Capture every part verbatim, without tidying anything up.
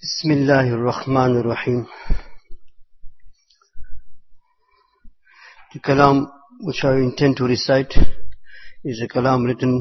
Bismillahir Rahmanir Rahim. The kalam which I intend to recite is a kalam written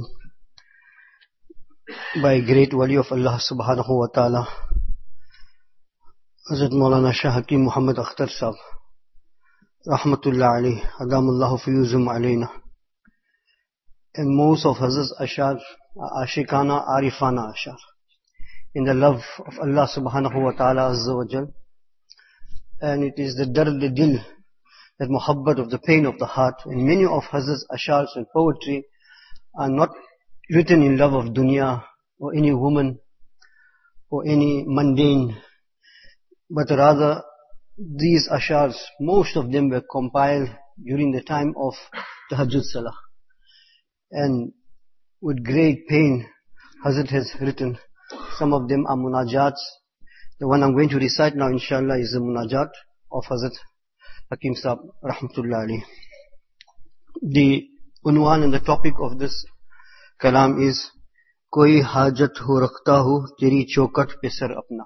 by a great wali of Allah subhanahu wa ta'ala, Hazrat Maulana Shah Hakim Muhammad Akhtar Sahab, Rahmatullah alayhi, Adamullahu fiyuzum alayna. And most of Hazrat's ashar are ashikana, arifana ashar, in the love of Allah subhanahu wa ta'ala azza wa jal. And it is the dard dil, that muhabbat of the pain of the heart. And many of Hazrat's ashars and poetry are not written in love of dunya or any woman or any mundane, but rather these ashars, most of them were compiled during the time of Tahajjud Salah. And with great pain Hazrat has written. Some of them are munajats. The one I'm going to recite now inshallah is the munajat of Hazrat Hakim Sahab Rahmatullah alayhi. The unwan and the topic of this kalam is Koi hajat ho rakhta ho teri chaukat pe sar apna.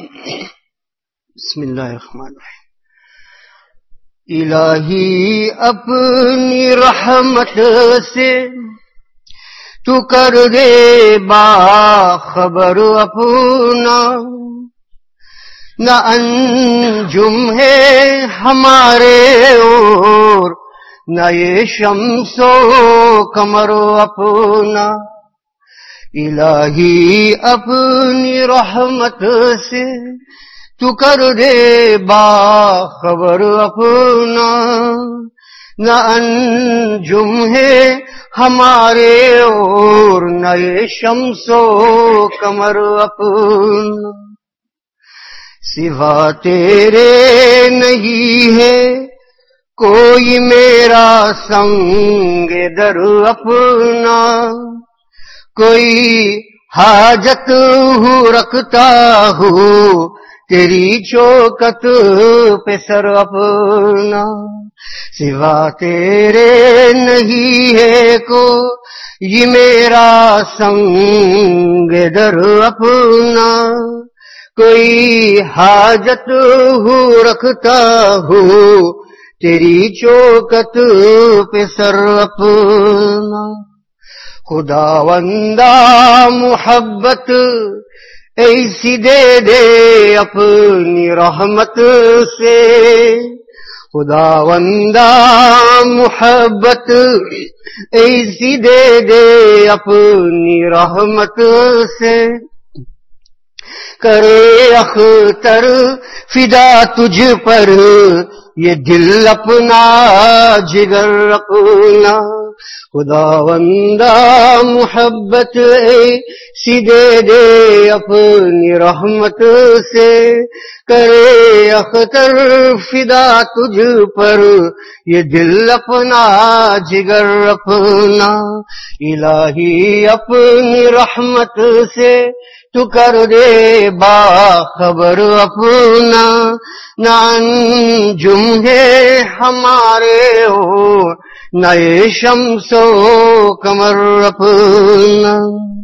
Bismillahirrahmanirrahim. Ilahi apni rahmat se تو کر دے باخبر اپنا، نہ انجم ہے ہمارے اور نہ یہ شمس و قمر اپنا. الہی اپنی رحمت سے تو کر دے باخبر اپنا، نہ انجم ہے ہمارے اور نئے شمس و قمر اپنا. سوا تیرے نہیں ہے کوئی میرا سنگ در اپنا، کوئی حاجت ہوں رکھتا ہوں تیری چوکت پہ سر اپنا. سوا تیرے نہیں ہے کو یہ میرا سنگ در اپنا، کوئی حاجت ہوں رکھتا ہوں تیری چوکت پہ سر اپنا. خداوندہ محبت ایسی دے دے اپنی رحمت سے، خداوندہ محبت ایسی دے دے اپنی رحمت سے. کرے اختر فدا تجھ پر یہ دل اپنا جگر اپنا. خداوندہ محبت ایسی دے دے اپنی رحمت سے، کرے اختر فدا تجھ پر یہ دل اپنا جگر اپنا. الہی اپنی رحمت سے تو کر دے باخبر اپنا، نہ انجم ہے ہمارے ہو نئے شمس و قمر اپنا.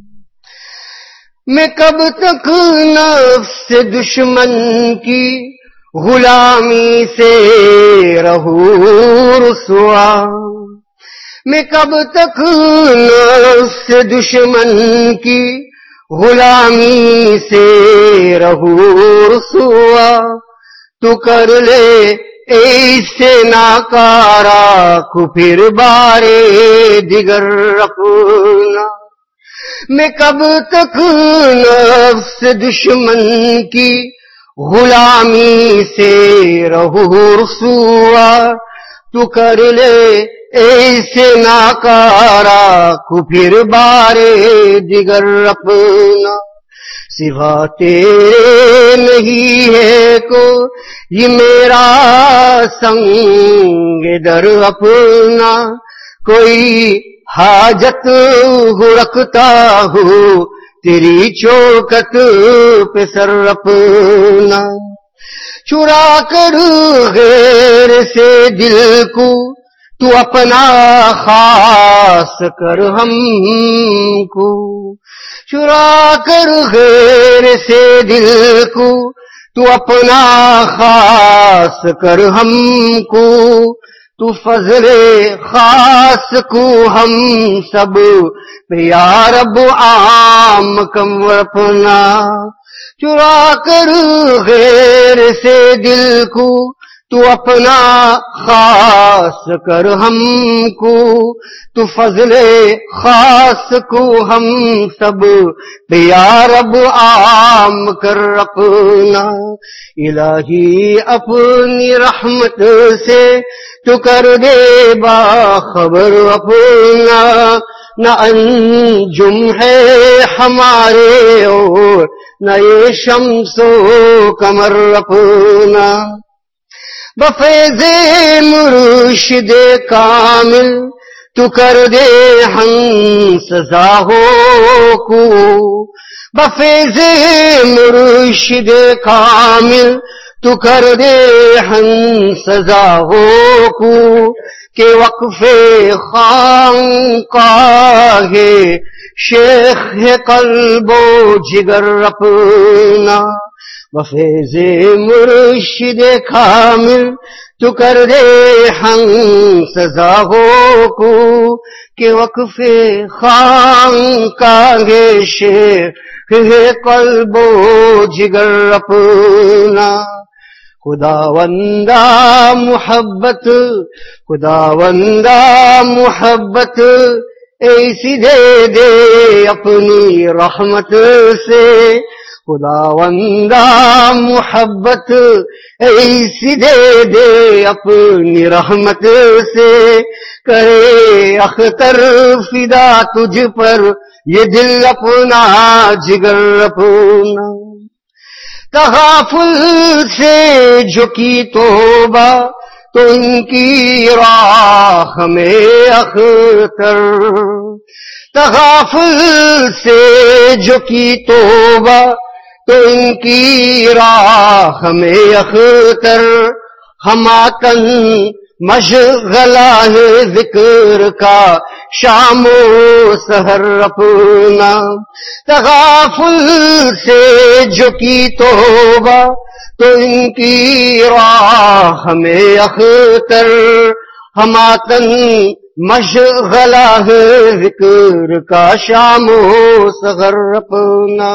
میں کب تک نفس دشمن کی غلامی سے رہوں رسوا، میں کب تک نفس دشمن کی غلامی سے رہوں رسوا. تو کر لے ایسے ناکارا کو پھر بارے دیگر اپنا. میں کب تک نفس دشمن کی غلامی سے رہوں رسوا. تو کر لے ایسے ناکارا کو پھر بارے دیگر اپنا. سوا تیرے نہیں ہے کو یہ میرا سنگ در اپنا، کوئی حاجت ہو رکھتا ہوں تیری چوکت پہ سر اپنا. چرا کر غیر سے دل کو تو اپنا خاص کر ہم کو، چرا کر غیر سے دل کو، تو اپنا خاص کر ہم کو، تو فضل خاص کو ہم سب پہ یا رب عام کم اپنا، چرا کر غیر سے دل کو، تو اپنا خاص کر ہم کو، تو فضل خاص کو ہم سب پہ یا رب عام کر اپنا، الہی اپنی رحمت سے تو کر دے باخبر اپنا، نہ انجم ہے ہمارے اور نہ یہ شمس و قمر اپنا، بفیض مرشد کامل تو کر دے ہم سزا ہو کو، بفیض مرشد کامل تو کر دے ہم سزا ہو کو، کہ وقف خانقاہ شیخ ہے قلب و جگر اپنا، بفیض مرشد کامل تو کر دے ہم سزا ہو کو، کہ وقف خانقاہ شیخ ہے قلب و جگر اپنا، خداوندہ محبت خداوندہ محبت ایسی دے دے اپنی رحمت سے، خداوندہ محبت ایسی دے دے اپنی رحمت سے، کرے اختر فدا تجھ پر یہ دل اپنا جگر اپنا، تغافل سے جو کی توبہ تو ان کی راہ میں اختر، تغافل سے جو کی توبہ تو ان کی راہ میں اختر، ہماتن مشغلہ ہے ذکر کا شام و سحر اپنا، تغافل سے جو کی توبہ تو ان کی راہ میں اختر، ہماتن مشغلہ ہے ذکر کا شام و سحر اپنا،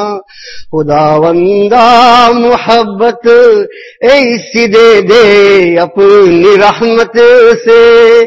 خداوندہ محبت ایسی دے دے اپنی رحمت سے،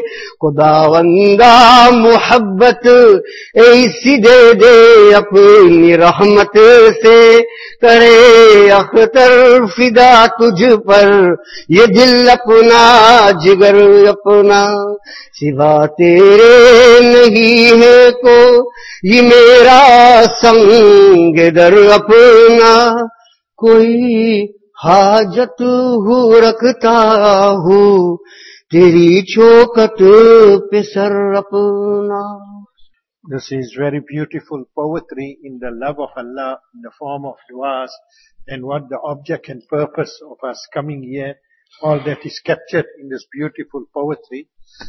خداوندہ محبت ایسی دے دے اپنی رحمت سے، کرے اختر فدا تجھ پر یہ دل اپنا جگر اپنا، سوا تیرے نہیں ہے کو یہ میرا سنگ در اپنا، کوئی حاجت ہو رکھتا ہوں تیری چوکٹ پہ سر اپنا. This is very beautiful poetry in the love of Allah in the form of du'as, and what the object and purpose of us coming here, all that is captured in this beautiful poetry.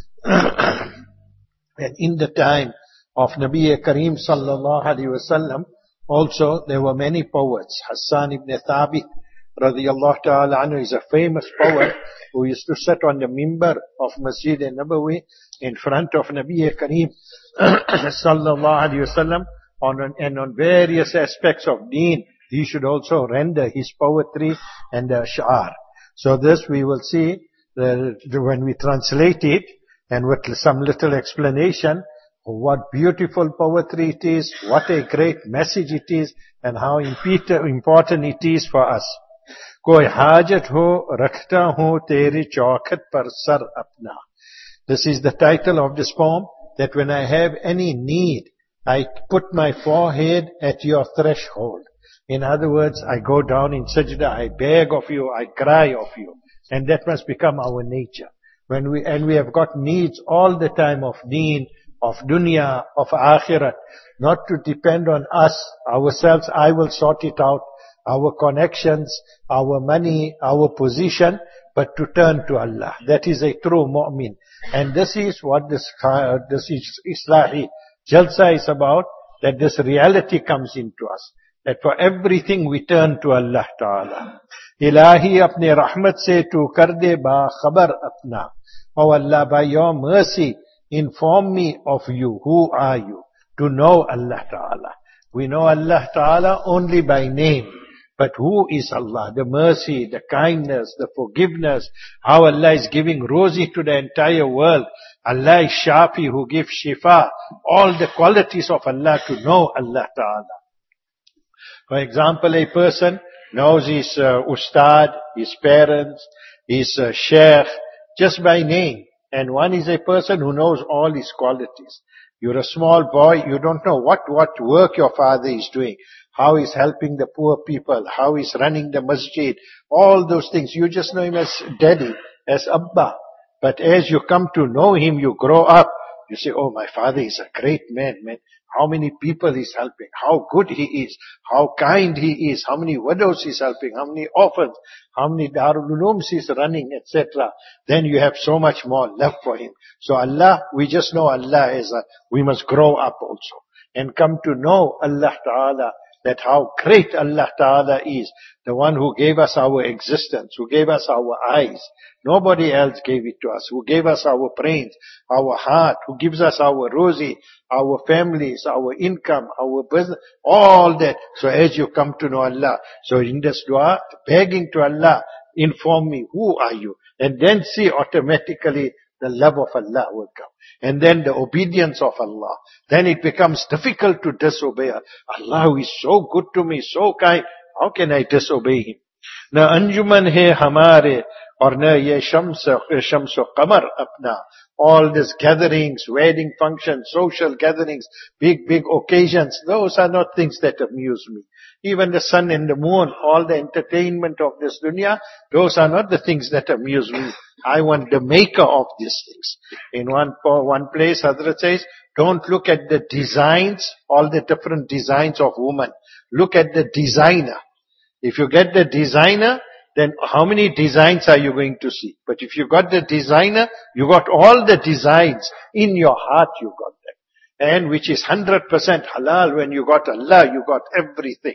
And in the time of Nabi Kareem sallallahu alaihi wasallam, also there were many poets. Hassan ibn Thabit radiyallahu ta'ala anhu is a famous poet who used to sit on the mimbar of Masjid Nabawi in front of Nabi Kareem sallallahu alaihi wasallam, on and on various aspects of deen. He should also render his poetry and the ash'ar. So this we will see the, when we translate it, and with some little explanation, what beautiful poetry it is, what a great message it is, and how important it is for us. Koi hajat ho rakhta hu tere chaukat par sar apna. This is the title of this poem, that when I have any need, I put my forehead at your threshold. In other words, I go down in sajda, I beg of you, I cry of you. And that must become our nature. When we, and we have got needs all the time of deen, of dunya, of akhirat, not to depend on us, ourselves, I will sort it out. our connections, our money, our position, but to turn to Allah. That is a true mu'min. And this is what this, uh, this is Islahi Jalsa is about, that this reality comes into us. That for everything we turn to Allah Ta'ala. Ilahi apne rahmat se tu kar de ba khabar apna. Oh Allah, by your mercy, inform me of you. Who are you? To know Allah Ta'ala. We know Allah Ta'ala only by name. But who is Allah? The mercy, the kindness, the forgiveness, how Allah is giving rosy to the entire world. Allah is Shafi who gives Shifa. All the qualities of Allah to know Allah Ta'ala. For example, a person knows his uh, ustad, his parents, his uh, sheikh, just by name. And one is a person who knows all his qualities. You're a small boy, you don't know what, what work your father is doing, how he's helping the poor people, how he's running the masjid, all those things. You just know him as daddy, as Abba. But as you come to know him, you grow up, you say, oh, my father is a great man, man. How many people he's helping, how good he is, how kind he is, how many widows he's helping, how many orphans, how many Darul Ulooms he's running, et cetera. Then you have so much more love for him. So Allah, we just know Allah as a, we must grow up also and come to know Allah Ta'ala, that how great Allah Ta'ala is, the one who gave us our existence, who gave us our eyes. Nobody else gave it to us, who gave us our brains, our heart, who gives us our rosy, our families, our income, our business, all that. So as you come to know Allah, so in this dua, begging to Allah, inform me, who are you? And then see automatically the love of Allah will come. And then the obedience of Allah. Then it becomes difficult to disobey Allah. Who is so good to me, so kind. How can I disobey Him? Na anjuman hai hamare, or na ye shams shams qamar apna. All these gatherings, wedding functions, social gatherings, big, big occasions, those are not things that amuse me. Even the sun and the moon, all the entertainment of this dunya, those are not the things that amuse me. I want the maker of these things. In one, one place, Hazrat says, don't look at the designs, all the different designs of women. Look at the designer. If you get the designer, then how many designs are you going to see? But if you got the designer, you got all the designs in your heart, you got them. And which is one hundred percent halal. When you got Allah, you got everything.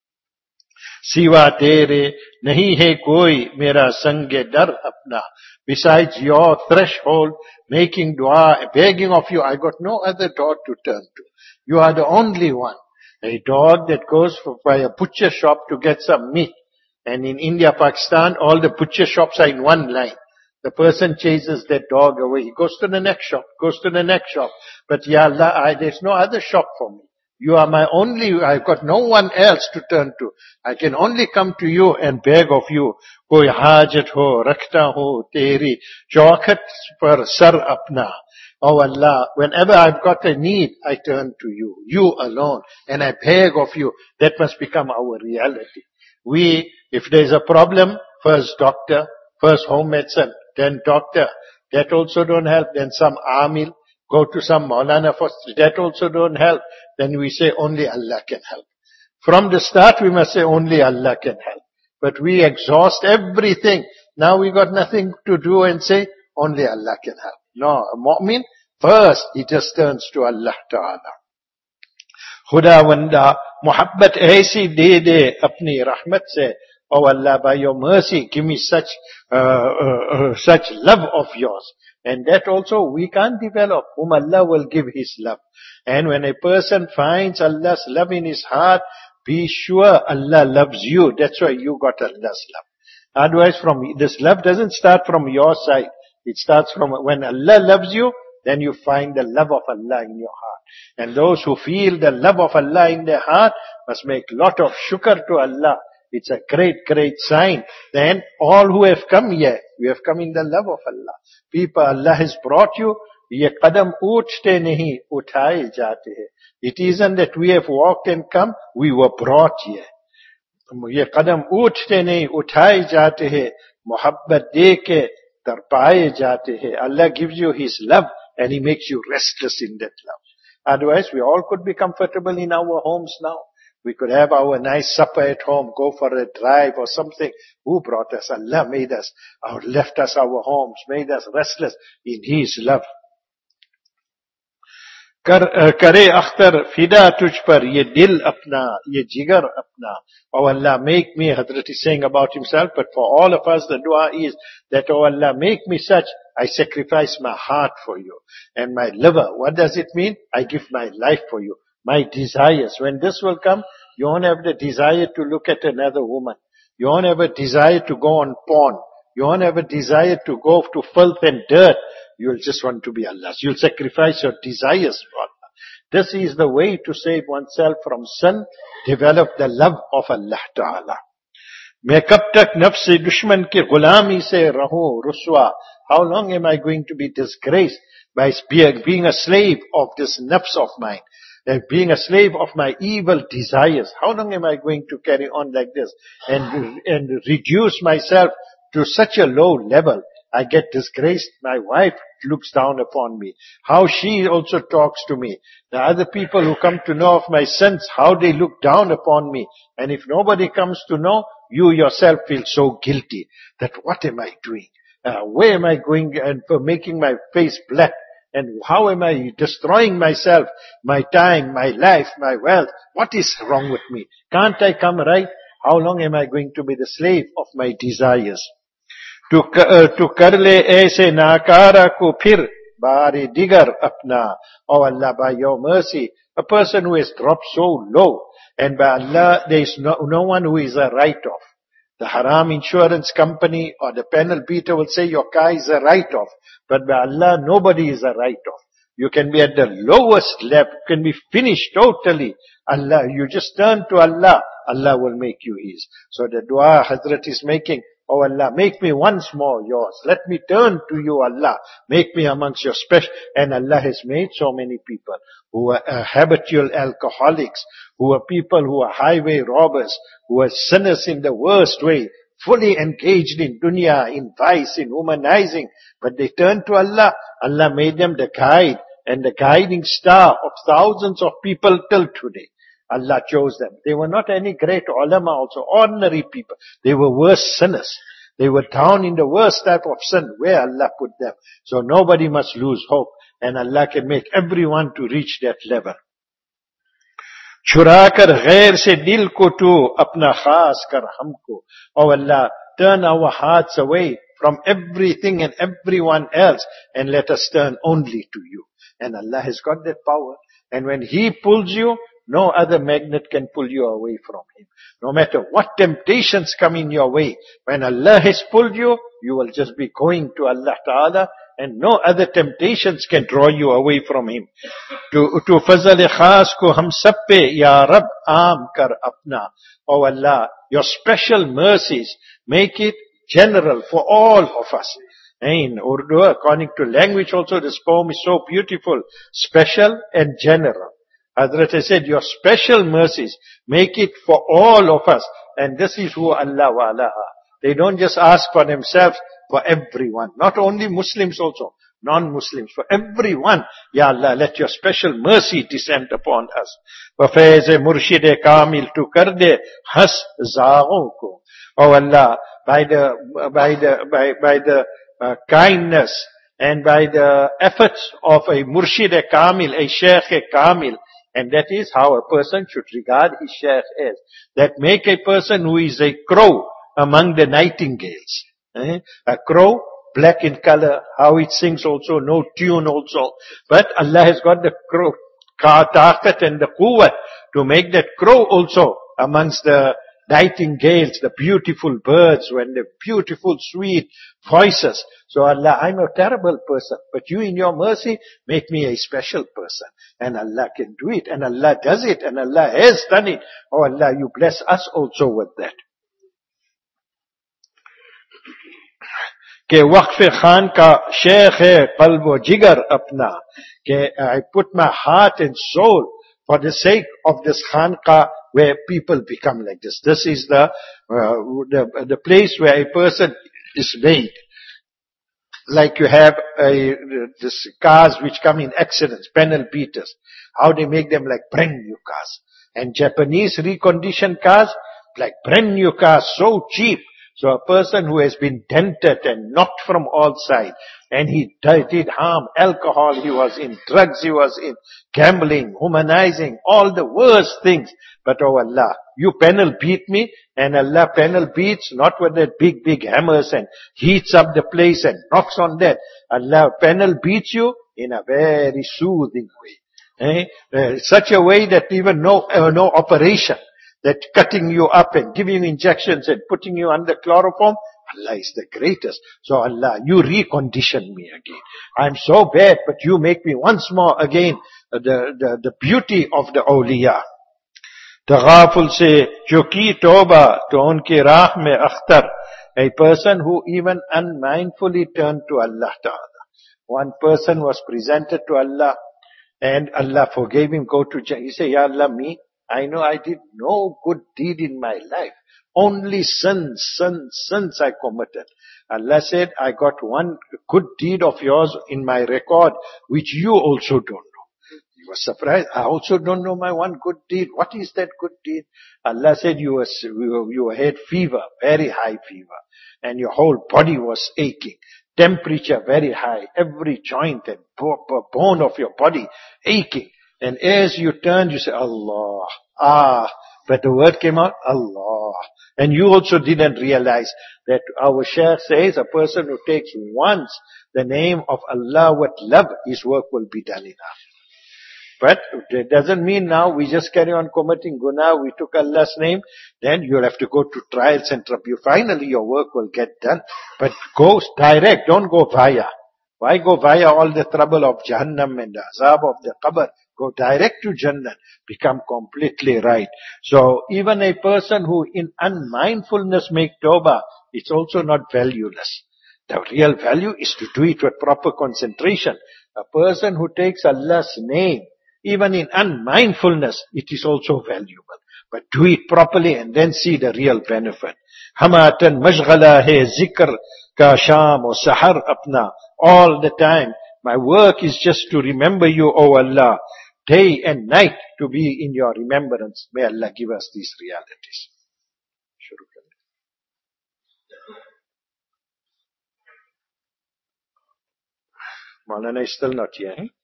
Siwa tere nahi hai koi mera sange dar apna. Besides your threshold, making dua, begging of you, I got no other door to turn to. You are the only one. A dog that goes for, by a butcher shop to get some meat. And in India, Pakistan, all the butcher shops are in one line. The person chases that dog away. He goes to the next shop, goes to the next shop. But Ya Allah, I, there's no other shop for me. You are my only, I've got no one else to turn to. I can only come to you and beg of you. Koi hajat ho, rakhta ho, teri, chaukat par sar apna. Oh Allah, whenever I've got a need, I turn to you. You alone. And I beg of you. That must become our reality. We, if there's a problem, first doctor, first home medicine, then doctor. That also don't help. Then some amil, go to some Maulana first. That also don't help. Then we say only Allah can help. From the start we must say only Allah can help. But we exhaust everything. Now we got nothing to do and say only Allah can help. No, a mu'min, first he just turns to Allah Ta'ala. Khudawanda, muhabbat aisi de de apni rahmat se. Oh Allah, by your mercy, give me such, uh, uh, uh, such love of yours. And that also we can't develop, whom Allah will give His love. And when a person finds Allah's love in his heart, be sure Allah loves you. That's why you got Allah's love. Otherwise, from this love doesn't start from your side. It starts from when Allah loves you, then you find the love of Allah in your heart. And those who feel the love of Allah in their heart must make lot of shukr to Allah. It's a great, great sign. Then all who have come here, we have come in the love of Allah. People Allah has brought you, ye qadam uthte nahi, uthaye jate hai. It isn't that we have walked and come, we were brought here. Ye qadam uthte nahi, uthaye jate hai. Muhabbat deke, tarpaye jate hai. Allah gives you His love and He makes you restless in that love. Otherwise, we all could be comfortable in our homes now. We could have our nice supper at home, go for a drive or something. Who brought us? Allah made us, or left us our homes, made us restless in His love. कर करे अख्तर फिदा तुझ पर ये दिल अपना ये जिगर अपना. Oh Allah, make me, Hazrat is saying about himself, but for all of us the dua is that, oh Allah, make me such, I sacrifice my heart for you and my liver. What does it mean? I give my life for you, my desires. When this will come, you won't have the desire to look at another woman. You won't have a desire to go on porn. You won't have a desire to go to filth and dirt. You'll just want to be Allah's. You'll sacrifice your desires for Allah. This is the way to save oneself from sin. Develop the love of Allah Ta'ala. मैं कब तक नफ्स दुश्मन की गुलामी से रहूं रुस्वा? How long am I going to be disgraced by being a slave of this nafs of mine? And being a slave of my evil desires. How long am I going to carry on like this? And, and reduce myself to such a low level. I get disgraced. My wife looks down upon me. How she also talks to me. The other people who come to know of my sins, how they look down upon me. And if nobody comes to know, you yourself feel so guilty that what am I doing? Uh, where am I going and for making my face black? And how am I destroying myself, my time, my life, my wealth? What is wrong with me? Can't I come right? How long am I going to be the slave of my desires? To, uh, to kar le aise nakara ko phir bari digar apna. Oh Allah, by your mercy, a person who has dropped so low, and by Allah, there is no, no one who is a write-off. The haram insurance company or the panel beater will say your car is a write-off. But by Allah, nobody is a write-off. You can be at the lowest level, you can be finished totally. Allah, you just turn to Allah, Allah will make you His. So the dua Hazrat is making, oh Allah, make me once more yours. Let me turn to you, Allah. Make me amongst your special. And Allah has made so many people who are uh, habitual alcoholics, who are people who are highway robbers, who are sinners in the worst way, fully engaged in dunya, in vice, in humanizing. But they turned to Allah. Allah made them the guide and the guiding star of thousands of people till today. Allah chose them. They were not any great ulama also, ordinary people. They were worse sinners. They were down in the worst type of sin where Allah put them. So nobody must lose hope. And Allah can make everyone to reach that level. छुरा कर गैर से दिल को तू अपना खास कर हमको. Oh Allah, turn our hearts away from everything and everyone else and let us turn only to you. And Allah has got that power. And when He pulls you, no other magnet can pull you away from Him. No matter what temptations come in your way, when Allah has pulled you, you will just be going to Allah Ta'ala, and no other temptations can draw you away from Him. To, to fazal khas ko hum sab pe ya Rab aam kar apna. Oh Allah, your special mercies, make it general for all of us. In Urdu, according to language also, this poem is so beautiful, special and general. Hazrat has said, your special mercies, make it for all of us. And this is who Allah wa Allah. They don't just ask for themselves, for everyone. Not only Muslims also, non-Muslims, for everyone. Ya Allah, let your special mercy descend upon us. وَفَيْزَ مُرْشِدِ كَامِلْ tu karde has zāgō ko. Oh Allah, by the, by the, by, by the uh, kindness and by the efforts of a Murshid Kamil, a Sheikh Kamil, and that is how a person should regard his Sheikh as. That make a person who is a crow among the nightingales. Eh? A crow, black in color, how it sings also, no tune also. But Allah has got the crow, taqat and the quwwat to make that crow also amongst the nightingales, the beautiful birds, when the beautiful sweet voices. So Allah, I'm a terrible person, but you in your mercy make me a special person. And Allah can do it, and Allah does it, and Allah has done it. Oh Allah, you bless us also with that. कि वक्फ खान का शेख है कल्ब व जिगर अपना, कि I put my heart and soul for the sake of this khanqa where people become like this. This is the, uh, the, the place where a person is made. Like you have a, this cars which come in accidents, panel beaters. How they make them like brand new cars. And Japanese reconditioned cars, like brand new cars, so cheap. So a person who has been dented and knocked from all sides, and he did harm, alcohol he was in, drugs he was in, gambling, humanizing, all the worst things. But oh Allah, you panel beat me, and Allah panel beats not with that big, big hammers and heats up the place and knocks on that. Allah panel beats you in a very soothing way. Eh? Uh, such a way that even no, uh, no operation, that cutting you up and giving you injections and putting you under chloroform, Allah is the greatest. So Allah, you recondition me again. I'm so bad, but you make me once more again uh, the, the, the beauty of the awliya. Taghaful se jo ki toba to unki raah mein akhtar. A person who even unmindfully turned to Allah Ta'ala. One person was presented to Allah and Allah forgave him, go to Jannah. He said, Ya Allah, me, I know I did no good deed in my life. Only sins, sins, sins I committed. Allah said, I got one good deed of yours in my record, which you also don't know. He was surprised. I also don't know my one good deed. What is that good deed? Allah said, you was, you had fever, very high fever, and your whole body was aching. Temperature very high, every joint and bone of your body aching. And as you turned, you say, Allah, ah, but the word came out, Allah. And you also didn't realize that our Shaykh says a person who takes once the name of Allah with love, his work will be done enough. But it doesn't mean now we just carry on committing guna, we took Allah's name, then you'll have to go to trials and tribunals. Finally your work will get done. But go direct, don't go via. Why go via all the trouble of Jahannam and the azab of the qabr? Go direct to Jannah. Become completely right. So even a person who in unmindfulness make tawbah, it's also not valueless. The real value is to do it with proper concentration. A person who takes Allah's name, even in unmindfulness, it is also valuable. But do it properly and then see the real benefit. Hamatan mashghala hai zikr ka sham or sahar apna. All the time, my work is just to remember you, O Allah. Day and night to be in your remembrance. May Allah give us these realities. Maulana is still not here. Eh?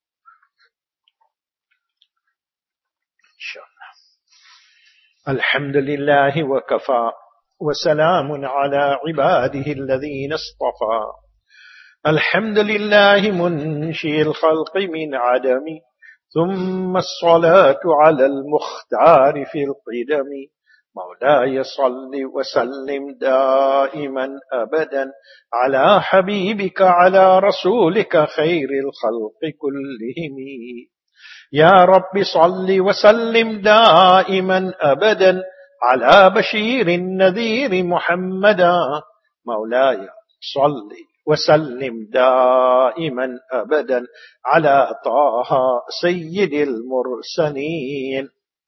Alhamdulillah wa kafa wa salamun ala ibadihi alladhina istafa. Alhamdulillah munshi al-khalqi min adami. ثم الصلاة على المختار في القدم. مولاي صل وسلم دائما أبدا على حبيبك على رسولك خير الخلق كلهم. يا رب صل وسلم دائما أبدا على بشير النذير محمدا. مولاي صل وسلم دائما أبدا على طه سيد المرسلين.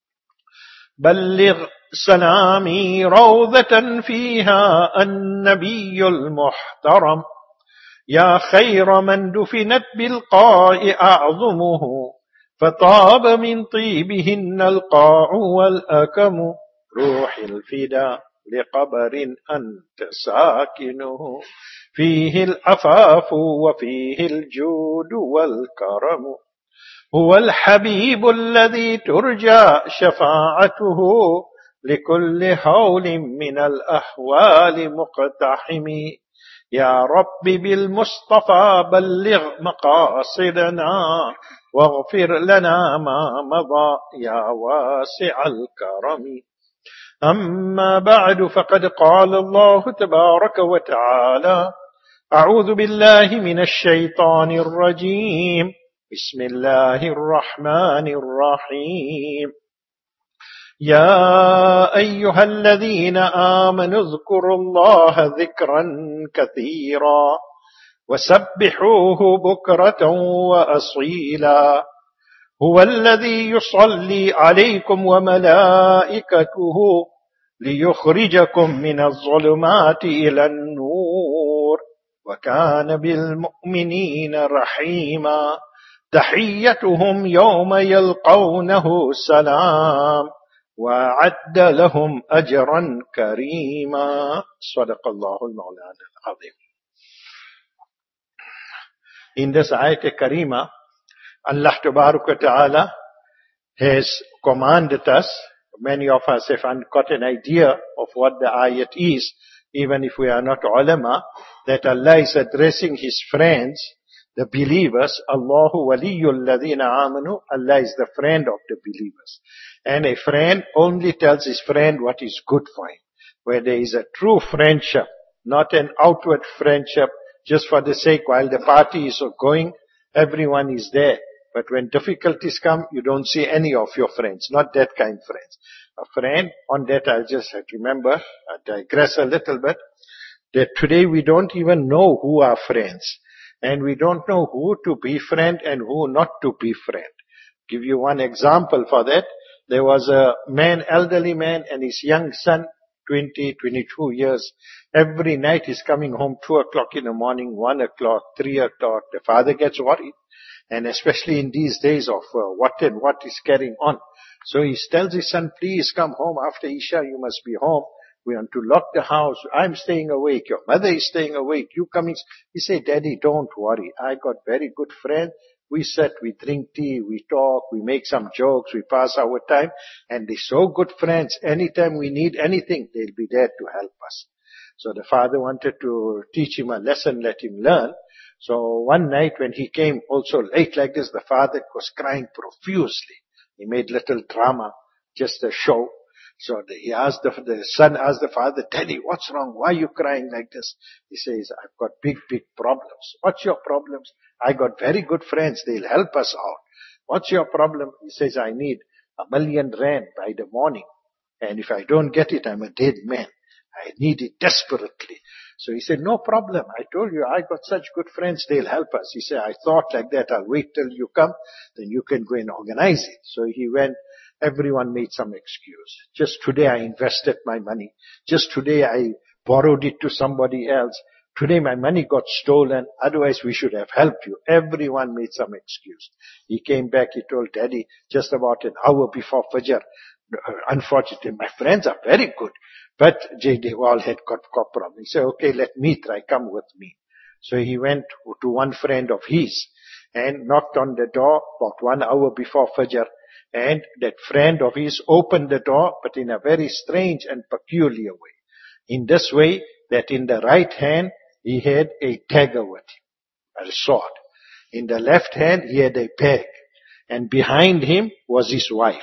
بلغ سلامي روضة فيها النبي المحترم. يا خير من دفنت بالقاء أعظمه. فطاب من طيبهن القاع والأكم. روح الفدا لقبر أنت ساكنه. فيه العفاف وفيه الجود والكرم. هو الحبيب الذي ترجى شفاعته لكل هول من الأحوال مقتحم. يا رب بالمصطفى بلغ مقاصدنا واغفر لنا ما مضى يا واسع الكرم. أما بعد فقد قال الله تبارك وتعالى أعوذ بالله من الشيطان الرجيم بسم الله الرحمن الرحيم. يا أيها الذين آمنوا اذكروا الله ذكرا كثيرا وسبحوه بكرة وأصيلا. هو الذي يصلي عليكم وملائكته ليخرجكم من الظلمات إلى النور وكان بالمؤمنين رحيما. تحيتهم يوم يلقونه سلام. وَعَدَّ لَهُمْ أَجْرًا كَرِيمًا. صدق الله المولانا العظيم. In this ayat karima, Allah Tabaraka Ta'ala has commanded us. Many of us have got an idea of what the ayat is, even if we are not ulama, that Allah is addressing His friends, the believers. Allahu waliyul ladhina amanu. Allah is the friend of the believers. And a friend only tells his friend what is good for him. Where there is a true friendship, not an outward friendship, just for the sake while the party is going, everyone is there. But when difficulties come, you don't see any of your friends. Not that kind of friends. A friend, on that I'll just remember, I digress a little bit, that today we don't even know who are friends. And we don't know who to befriend and who not to befriend. Give you one example for that. There was a man, elderly man, and his young son, twenty, twenty-two years. Every night he's coming home two o'clock in the morning, one o'clock, three o'clock. The father gets worried. And especially in these days of uh, what and what is carrying on. So he tells his son, please come home after Isha, you must be home. We want to lock the house. I'm staying awake. Your mother is staying awake. You coming? He said, Daddy, don't worry. I got very good friend. We sit, we drink tea, we talk, we make some jokes, we pass our time. And they're so good friends. Anytime we need anything, they'll be there to help us. So the father wanted to teach him a lesson, let him learn. So one night when he came also late like this, the father was crying profusely. He made little drama, just a show. So the, he asked the, the son asked the father, Daddy, what's wrong? Why are you crying like this? He says, I've got big, big problems. What's your problems? I got very good friends. They'll help us out. What's your problem? He says, I need a million rand by the morning. And if I don't get it, I'm a dead man. I need it desperately. So he said, no problem. I told you, I got such good friends, they'll help us. He said, I thought like that, I'll wait till you come, then you can go and organize it. So he went, everyone made some excuse. Just today I invested my money. Just today I borrowed it to somebody else. Today my money got stolen, otherwise we should have helped you. Everyone made some excuse. He came back, he told Daddy, just about an hour before Fajr, unfortunately my friends are very good. But they all had got, got problem. He said, okay, let me try, come with me. So he went to one friend of his and knocked on the door about one hour before Fajr. And that friend of his opened the door, but in a very strange and peculiar way. In this way, that in the right hand, he had a dagger with him, a sword. In the left hand, he had a bag. And behind him was his wife.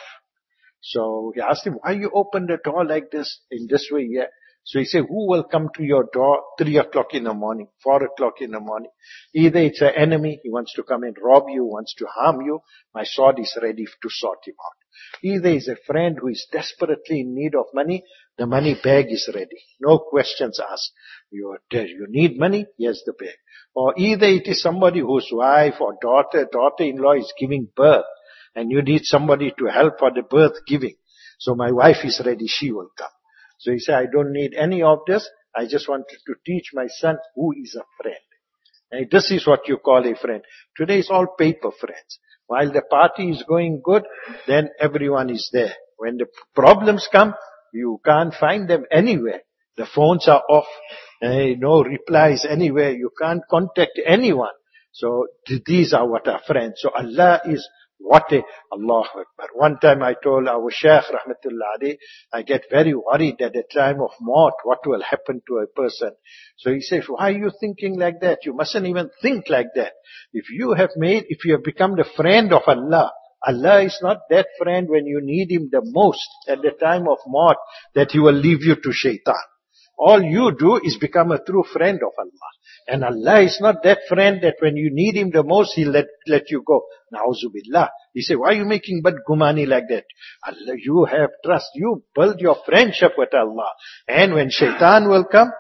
So he asked him, why you open the door like this, in this way? Yeah. So he said, who will come to your door three o'clock in the morning, four o'clock in the morning? Either it's an enemy, he wants to come and rob you, wants to harm you. My sword is ready to sort him out. Either it's a friend who is desperately in need of money, the money bag is ready. No questions asked. You, you need money? Here's the bag. Or either it is somebody whose wife or daughter, daughter-in-law is giving birth. And you need somebody to help for the birth giving. So my wife is ready, she will come. So he said, I don't need any of this. I just wanted to teach my son who is a friend. And this is what you call a friend. Today is all paper friends. While the party is going good, then everyone is there. When the problems come, you can't find them anywhere. The phones are off. Uh, no replies anywhere. You can't contact anyone. So th- these are what are friends. So Allah is what a, Allahu Akbar. One time I told our Shaykh Rahmatullah alayhi, I get very worried at the time of maut, what will happen to a person. So he says, why are you thinking like that? You mustn't even think like that. If you have made, if you have become the friend of Allah, Allah is not that friend when you need Him the most at the time of maut that He will leave you to shaitan. All you do is become a true friend of Allah. And Allah is not that friend that when you need Him the most, He'll let, let you go. Na'uzubillah. He said, why are you making bad gumani like that? Allah, you have trust. You build your friendship with Allah. And when shaitan will come,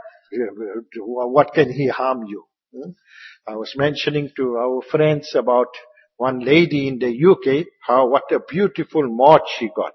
what can he harm you? Hmm? I was mentioning to our friends about one lady in the U K, how, what a beautiful maut she got.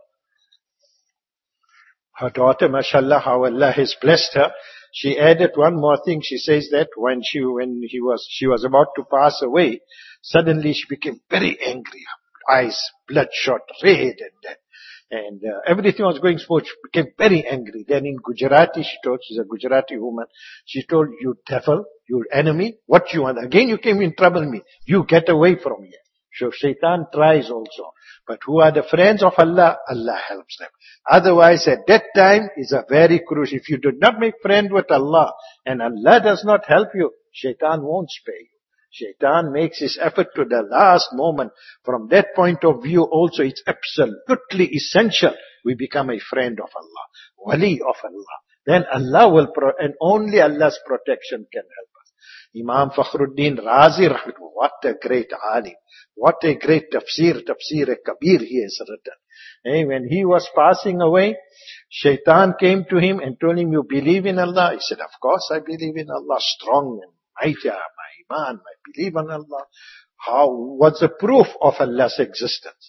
Her daughter, mashallah, how Allah has blessed her. She added one more thing. She says that when she, when he was, she was about to pass away, suddenly she became very angry. Her eyes bloodshot, red and that. And uh, everything was going smooth. She became very angry. Then in Gujarati, she told, she's a Gujarati woman, she told, you devil, you enemy, what you want? Again you came in trouble me. You get away from here. So shaitan tries also. But who are the friends of Allah? Allah helps them. Otherwise, at that time is a very crucial. If you do not make friend with Allah, and Allah does not help you, shaitan won't spare you. Shaitan makes his effort to the last moment. From that point of view also, it's absolutely essential we become a friend of Allah, wali of Allah. Then Allah will, pro- and only Allah's protection can help us. Imam Fakhruddin Razi, what a great alim. What a great tafsir, tafsir kabir he has written. Hey, when he was passing away, Shaitan came to him and told him, you believe in Allah? He said, of course I believe in Allah, strong and mighty, my iman, I believe in Allah. How, what's the proof of Allah's existence?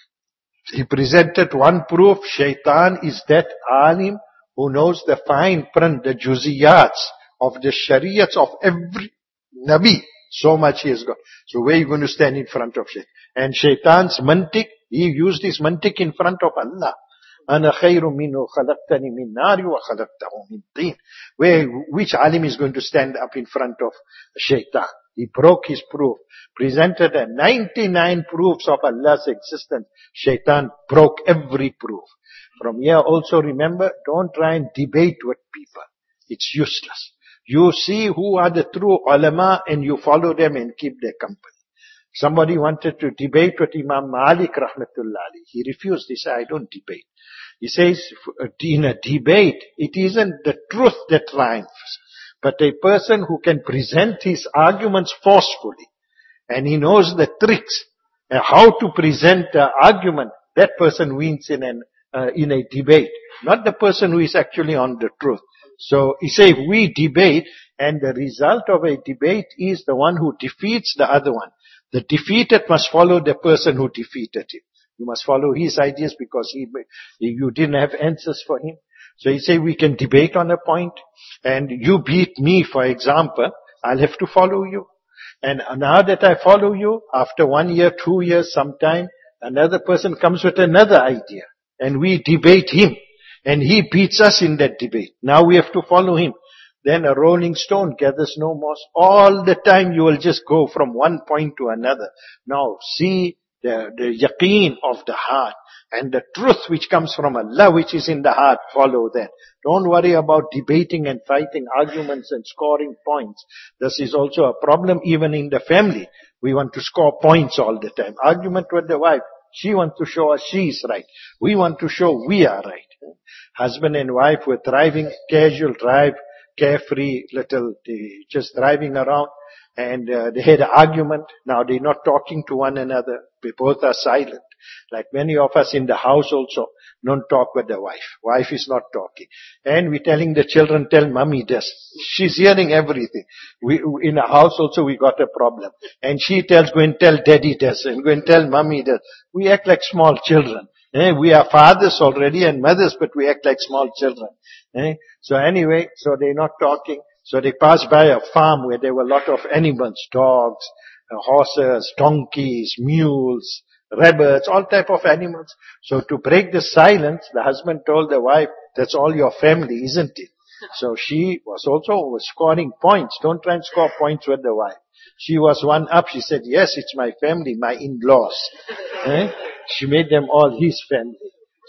He presented one proof. Shaitan is that alim who knows the fine print, the juziyats of the shariats of every Nabi. So much he has got. So where are you going to stand in front of Shaitan? And Shaitan's mantik, he used his mantik in front of Allah. أَنَا خَيْرٌ مِنْهُ خَلَقْتَنِي مِنْ نَارِ وَخَلَقْتَهُ مِنْ طِينٍ. Where, which alim is going to stand up in front of Shaitan? He broke his proof, presented a ninety-nine proofs of Allah's existence. Shaitan broke every proof. From here also remember, don't try and debate with people. It's useless. You see who are the true ulama and you follow them and keep their company. Somebody wanted to debate with Imam Malik rahmatullah alayhi. He refused. He said, I don't debate. He says, in a debate, it isn't the truth that triumphs, but a person who can present his arguments forcefully, and he knows the tricks and how to present the argument, that person wins in an uh, in a debate, not the person who is actually on the truth. So he says, we debate, and the result of a debate is the one who defeats the other one. The defeated must follow the person who defeated him. You must follow his ideas because he, you didn't have answers for him. So he said, we can debate on a point, and you beat me, for example, I'll have to follow you. And now that I follow you, after one year, two years, sometime, another person comes with another idea, and we debate him. And he beats us in that debate. Now we have to follow him. Then a rolling stone gathers no moss. All the time you will just go from one point to another. Now see the, the yaqeen of the heart and the truth which comes from Allah, which is in the heart. Follow that. Don't worry about debating and fighting arguments and scoring points. This is also a problem even in the family. We want to score points all the time. Argument with the wife. She wants to show us she is right. We want to show we are right. Husband and wife were driving, casual drive, carefree, little, they just driving around, and uh, they had an argument. Now they're not talking to one another. We both are silent. Like many of us in the house also, don't talk with the wife. Wife is not talking. And we're telling the children, tell mommy this. She's hearing everything. We, in a house also we got a problem. And she tells, go and tell daddy this, and go and tell mommy this. We act like small children. Eh, we are fathers already and mothers, but we act like small children. Eh? So anyway, so they're not talking. So they passed by a farm where there were a lot of animals, dogs, uh, horses, donkeys, mules, rabbits, all type of animals. So to break the silence, the husband told the wife, that's all your family, isn't it? So she was also scoring points. Don't try and score points with the wife. She was one up. She said, yes, it's my family, my in-laws. Eh? She made them all his family.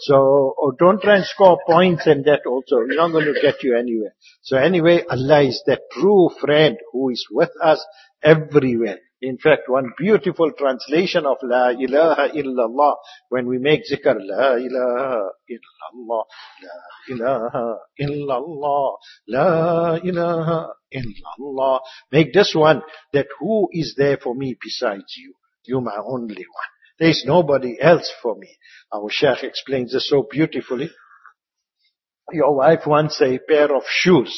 So oh, don't try and score points and that also. It's not going to get you anywhere. So anyway, Allah is that true friend who is with us everywhere. In fact, one beautiful translation of La ilaha illallah, when we make zikr, La ilaha illallah, La ilaha illallah, La ilaha illallah. Make this one, that who is there for me besides you? You're my only one. There is nobody else for me. Our Shaykh explains this so beautifully. Your wife wants a pair of shoes.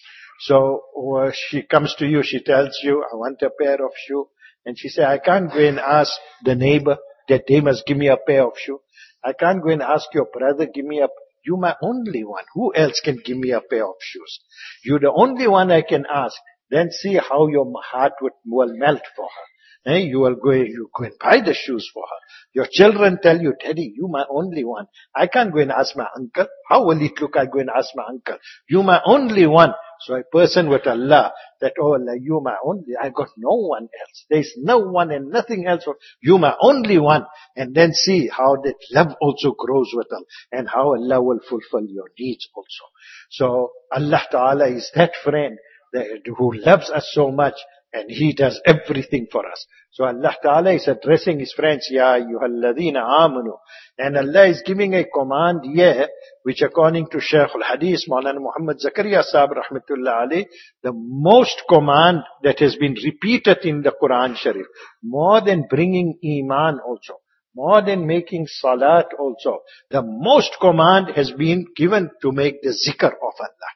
So uh, she comes to you, she tells you, I want a pair of shoes. And she says, I can't go and ask the neighbor that they must give me a pair of shoes. I can't go and ask your brother, give me a, you're my only one. Who else can give me a pair of shoes? You're the only one I can ask. Then see how your heart would, will melt for her. Eh, you will go, you go and buy the shoes for her. Your children tell you, Daddy, you my only one. I can't go and ask my uncle. How will it look I go and ask my uncle? You my only one. So a person with Allah, that, oh Allah, you my only, I got no one else. There's no one and nothing else. You my only one. And then see how that love also grows with Allah and how Allah will fulfill your needs also. So Allah Ta'ala is that friend that, who loves us so much, and He does everything for us. So Allah Ta'ala is addressing His friends, Ya ayyuhalladhina amanu. And Allah is giving a command here, which according to Shaykh al-Hadith, Maulana Muhammad Zakaria Sahib Rahmatullah alayh, the most command that has been repeated in the Quran Sharif, more than bringing Iman also, more than making Salat also, the most command has been given to make the zikr of Allah.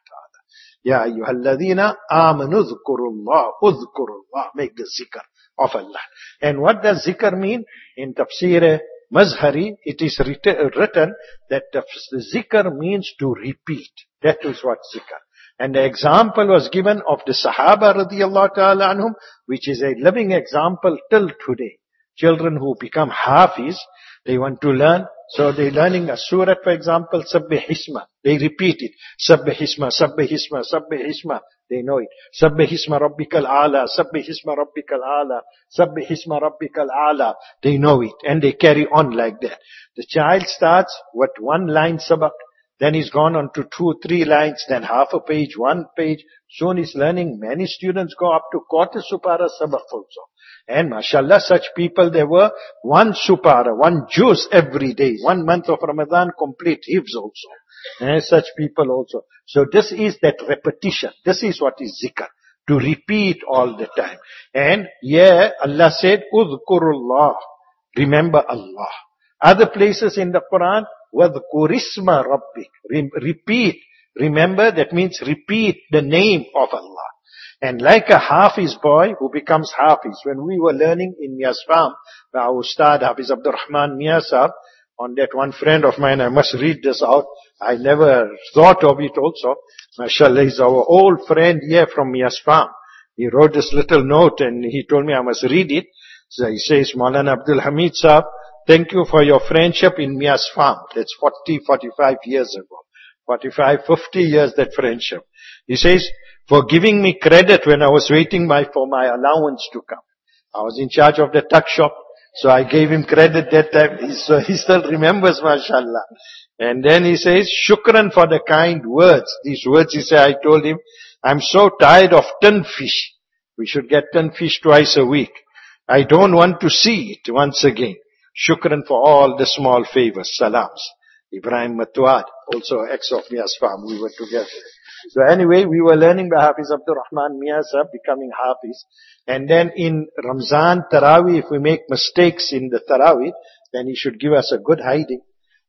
Ya ayyuhalladhina amanu dhkurullah, udhkurullah, make the zikr of Allah. And what does zikr mean? In Tafsir Mazhari, it is written that the zikr means to repeat. That is what zikr. And the example was given of the Sahaba radiyallahu ta'ala anhum, which is a living example till today. Children who become hafiz, they want to learn. So they're learning a surah, for example, Sabbih Hisma. They repeat it. Sabbih Hisma, Sabbih Hisma, Sabbih Hisma. They know it. Sabbih Hisma Rabbikal A'la, Sabbih Hisma Rabbikal A'la, Sabbih Hisma Rabbikal A'la. They know it. And they carry on like that. The child starts with one line sabak. Then he's gone on to two, three lines, then half a page, one page. Soon he's learning. Many students go up to quarter supara sabak also. And mashallah, such people there were, one supara, one juz every day, one month of Ramadan, complete hifz also. And such people also. So this is that repetition. This is what is zikr. To repeat all the time. And yeah, Allah said, Udhkurullah. Remember Allah. Other places in the Quran, Wadhkurisma Rabbik. Re- repeat. Remember, that means repeat the name of Allah. And like a Hafiz boy who becomes Hafiz, when we were learning in Mias Farm, our Ustad Hafiz Abdul Rahman Miasab, on that one friend of mine, I must read this out. I never thought of it also. MashaAllah, he's our old friend here from Mias Farm. He wrote this little note and he told me I must read it. So he says, Maulana Abdul Hamid Saab, thank you for your friendship in Mias Farm. That's forty, forty-five years ago. forty-five, fifty years that friendship. He says, for giving me credit when I was waiting my, for my allowance to come. I was in charge of the tuck shop, so I gave him credit that time. He, so he still remembers, mashallah. And then he says, shukran for the kind words. These words he said, I told him, I'm so tired of tin fish. We should get tin fish twice a week. I don't want to see it once again. Shukran for all the small favors. Salams. Ibrahim Matuad, also ex of Mias Farm, we were together. So anyway, we were learning by Hafiz Abdul Rahman Miasab, becoming Hafiz. And then in Ramzan Taraweeh, if we make mistakes in the Taraweeh, then he should give us a good hiding.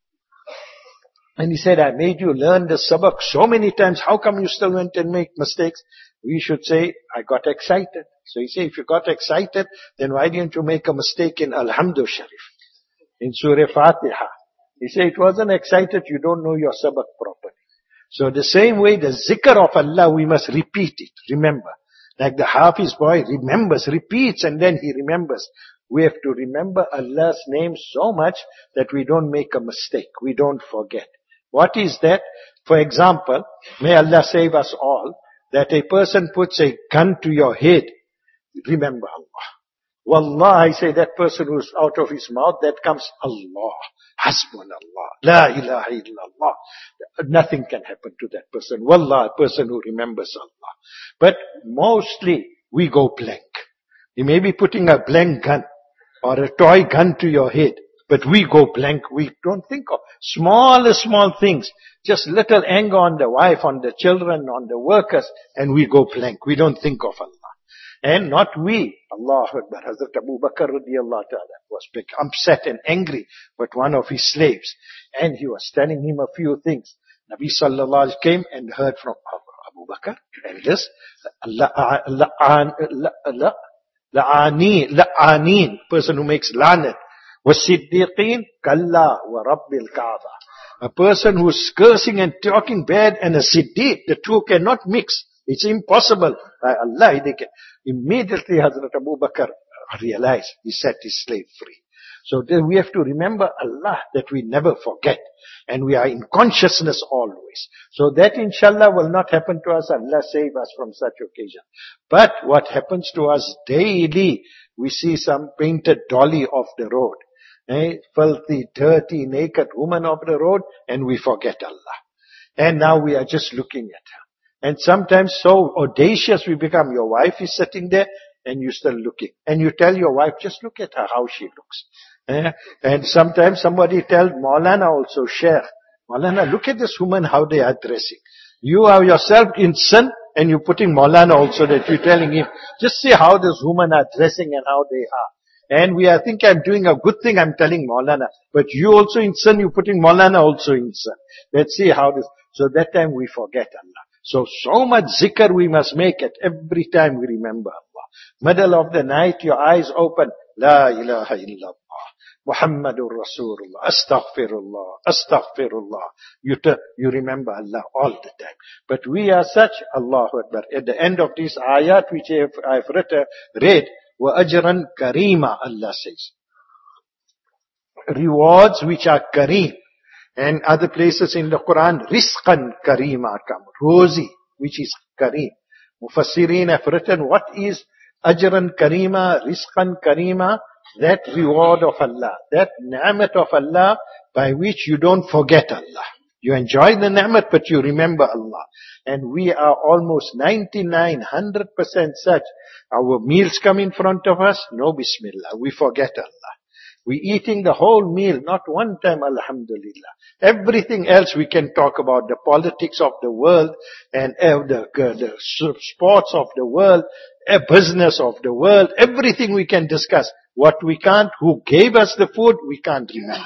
And he said, I made you learn the sabak so many times, how come you still went and make mistakes? We should say, I got excited. So he said, if you got excited, then why didn't you make a mistake in Alhamdu Sharif, in Surah Fatiha? He said, it wasn't excited, you don't know your sabak properly. So the same way, the zikr of Allah, we must repeat it. Remember. Like the Hafiz boy remembers, repeats, and then he remembers. We have to remember Allah's name so much that we don't make a mistake. We don't forget. What is that? For example, may Allah save us all, that a person puts a gun to your head. Remember Allah. Wallah, I say that person who's out of his mouth, that comes Allah. Hasbunallah. La ilaha illallah. Nothing can happen to that person. Wallah, a person who remembers Allah. But mostly, we go blank. You may be putting a blank gun or a toy gun to your head, but we go blank. We don't think of small, small things. Just little anger on the wife, on the children, on the workers, and we go blank. We don't think of Allah. And not we. Allahu Akbar. Hazrat Abu Bakr radiallahu ta'ala was upset and angry with one of his slaves. And he was telling him a few things. Nabi sallallahu alayhi came and heard from Abu Bakr. And this, la'ani, la'anin, person who makes lanat. Was siddiqeen, kalla wa rabbil kaaba. A person who's cursing and talking bad and a siddiq, the two cannot mix. It's impossible. By Allah, they can. Immediately Hazrat Abu Bakr, realize he set his slave free. So then we have to remember Allah, that we never forget. And we are in consciousness always. So that inshallah will not happen to us. Allah save us from such occasion. But what happens to us daily, we see some painted dolly off the road. Eh? Filthy, dirty, naked woman off the road, and we forget Allah. And now we are just looking at her. And sometimes so audacious we become. Your wife is sitting there, and you're still looking. And you tell your wife, just look at her, how she looks. Eh? And sometimes somebody tells Maulana also, Sheikh, Maulana, look at this woman, how they are dressing. You are yourself in sin, and you're putting Maulana also, that you're telling him, just see how this women are dressing and how they are. And we are thinking I'm doing a good thing, I'm telling Maulana. But you also in sin, you're putting Maulana also in sin. Let's see how this, so that time we forget Allah. So, so much zikr we must make it every time we remember Allah. Middle of the night, your eyes open, La ilaha illallah. Muhammadur Rasulullah, Astaghfirullah, Astaghfirullah. You, t- you remember Allah all the time. But we are such, Allahu Akbar. At the end of this ayat which I have, I have read, read, wa ajran karima, Allah says. Rewards which are kareem. And other places in the Quran, rizqan karima come. Rosy, which is kareem. Mufassirin have written, what is ajran karima, rizqan karima? That reward of Allah, that ni'mat of Allah by which you don't forget Allah. You enjoy the ni'mat, but you remember Allah. And we are almost ninety-nine, one hundred percent such. Our meals come in front of us, no bismillah. We forget Allah. We eating the whole meal, not one time, alhamdulillah. Everything else we can talk about, the politics of the world, and uh, the, uh, the sports of the world, uh, business of the world, everything we can discuss. What we can't, who gave us the food, we can't remember.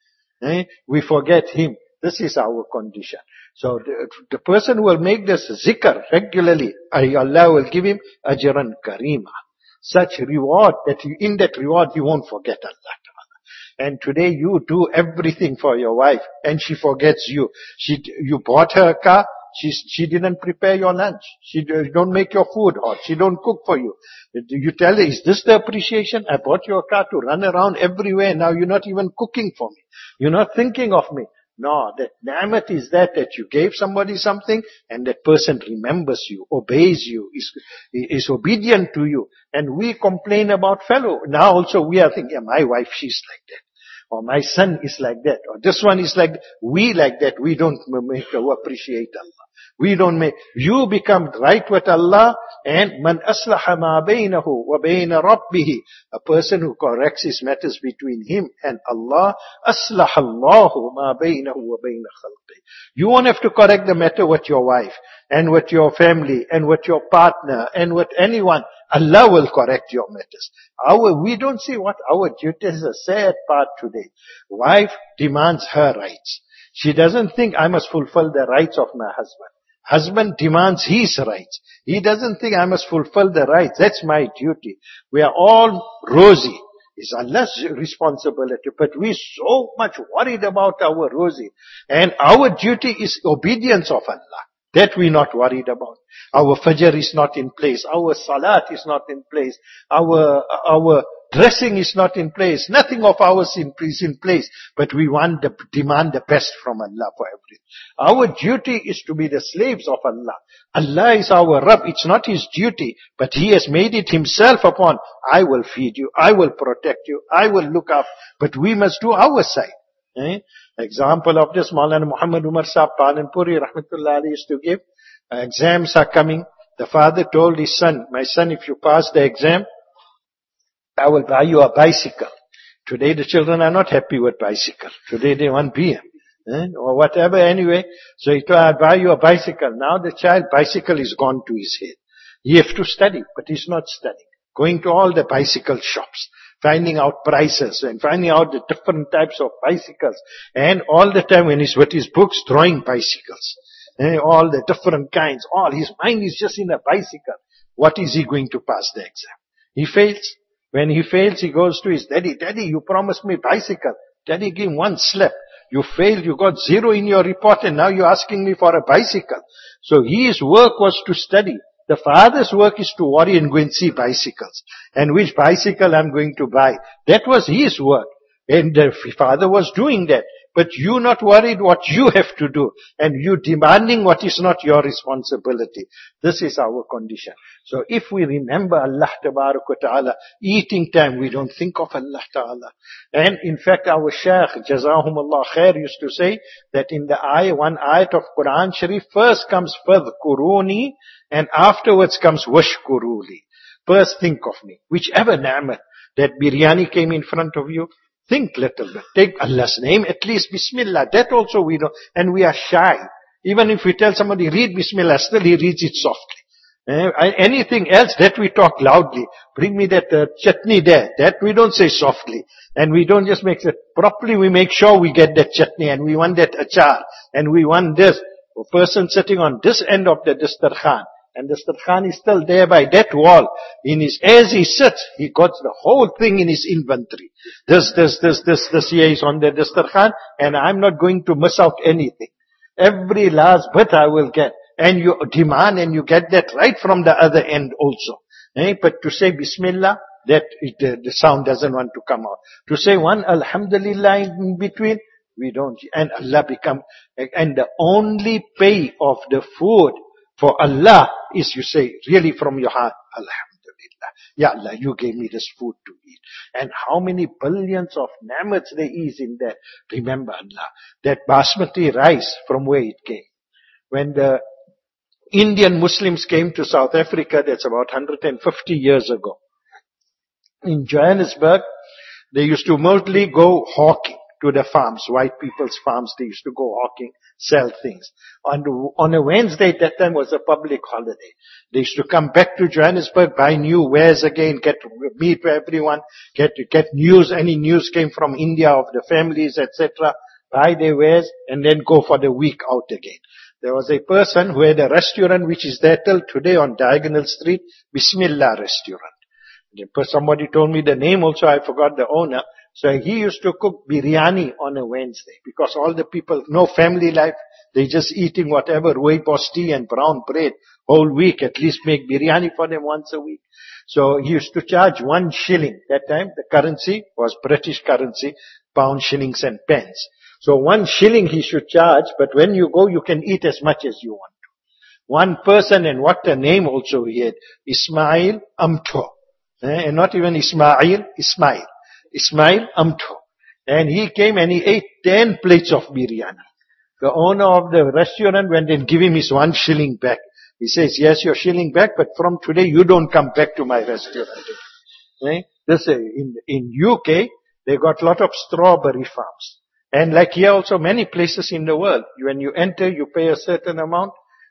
Eh? We forget Him. This is our condition. So the, the person who will make this zikr regularly, Allah will give him ajran karima. Such reward that you, in that reward you won't forget Allah. And today you do everything for your wife and she forgets you. She, you bought her a car. She, she didn't prepare your lunch. She don't make your food hot. She don't cook for you. You tell her, is this the appreciation? I bought you a car to run around everywhere. Now you're not even cooking for me. You're not thinking of me. No, that ni'mat is that, that you gave somebody something and that person remembers you, obeys you, is, is obedient to you. And we complain about fellow. Now also we are thinking, yeah, my wife, she's like that. Or my son is like that. Or this one is like, we like that. We don't make or appreciate Allah. We don't make, you become right with Allah and man aslaha ma baynahu wa bayna rabbihi. A person who corrects his matters between him and Allah, aslaha Allahu ma baynahu wa bayna khalqi. You won't have to correct the matter with your wife and with your family and with your partner and with anyone. Allah will correct your matters. Our, we don't see what our duty is. A sad part today. Wife demands her rights. She doesn't think I must fulfill the rights of my husband. Husband demands his rights. He doesn't think I must fulfill the rights. That's my duty. We are all rosy. It's Allah's responsibility. But we're so much worried about our rosy. And our duty is obedience of Allah. That we're not worried about. Our fajr is not in place. Our salat is not in place. Our, our dressing is not in place. Nothing of ours is in place. But we want to demand the best from Allah for everything. Our duty is to be the slaves of Allah. Allah is our Rabb. It's not His duty. But He has made it Himself upon, I will feed you. I will protect you. I will look up. But we must do our side. Eh? Example of this, Maulana Muhammad Umar Sahib Palanpuri, rahmatullah alayhi, used to give. Uh, exams are coming. The father told his son, my son, if you pass the exam, I will buy you a bicycle. Today the children are not happy with bicycle. Today they want B M. Eh? Or whatever anyway. So he told, I'll buy you a bicycle. Now the child, bicycle is gone to his head. He has to study, but he's not studying. Going to all the bicycle shops. Finding out prices and finding out the different types of bicycles. And all the time when he's with his books, drawing bicycles. And all the different kinds. All his mind is just in a bicycle. What is he going to pass the exam? He fails. When he fails, he goes to his daddy. Daddy, you promised me bicycle. Daddy, give him one slap. You failed. You got zero in your report and now you're asking me for a bicycle. So his work was to study. The father's work is to worry and go and see bicycles. And which bicycle I'm going to buy. That was his work. And the father was doing that. But you not worried what you have to do. And you demanding what is not your responsibility. This is our condition. So if we remember Allah Ta'ala, eating time, we don't think of Allah Ta'ala. And in fact, our Shaykh, Jazahumullah Khair, used to say that in the ayah, one ayat of Quran Sharif, first comes Fadhkuruni, and afterwards comes Washkuruli. First think of me. Whichever ni'mat, that biryani came in front of you, think little bit. Take Allah's name, at least Bismillah. That also we know. And we are shy. Even if we tell somebody, read Bismillah, still he reads it softly. Uh, anything else, that we talk loudly. Bring me that uh, chutney there. That we don't say softly. And we don't just make it properly. We make sure we get that chutney. And we want that achar. And we want this. A person sitting on this end of the Dastarkhan. And the Dastarkhan is still there by that wall. In his, as he sits, he got the whole thing in his inventory. This, this, this, this, this here is on the Dastarkhan, and I'm not going to miss out anything. Every last bit I will get. And you demand and you get that right from the other end also. Eh? But to say Bismillah, that it, uh, the sound doesn't want to come out. To say one Alhamdulillah in between, we don't. And Allah become, and the only pay of the food for Allah is, you say, really from your heart, Alhamdulillah. Ya Allah, you gave me this food to eat. And how many billions of ni'mats there is in that. Remember Allah. That basmati rice, from where it came. When the Indian Muslims came to South Africa, that's about one hundred fifty years ago. In Johannesburg, they used to mostly go hawking to the farms, white people's farms. They used to go hawking, sell things. On, on a Wednesday, that time was a public holiday. They used to come back to Johannesburg, buy new wares again, get meet everyone, get get news. Any news came from India of the families, et cetera. Buy their wares and then go for the week out again. There was a person who had a restaurant which is there till today on Diagonal Street, Bismillah Restaurant. Somebody told me the name also, I forgot the owner. So he used to cook biryani on a Wednesday because all the people, no family life, they just eating whatever, rooibos tea and brown bread whole week, at least make biryani for them once a week. So he used to charge one shilling. That time the currency was British currency, pound, shillings and pence. So one shilling he should charge, but when you go, you can eat as much as you want to. One person, and what a name also he had, Ismail Amto. Eh, and not even Ismail, Ismail. Ismail Amto. And he came and he ate ten plates of biryani. The owner of the restaurant went and gave him his one shilling back. He says, yes, your shilling back, but from today you don't come back to my restaurant. Eh? This, uh, in, in U K, they got a lot of strawberry farms. And like here also many places in the world, when you enter, you pay a certain amount,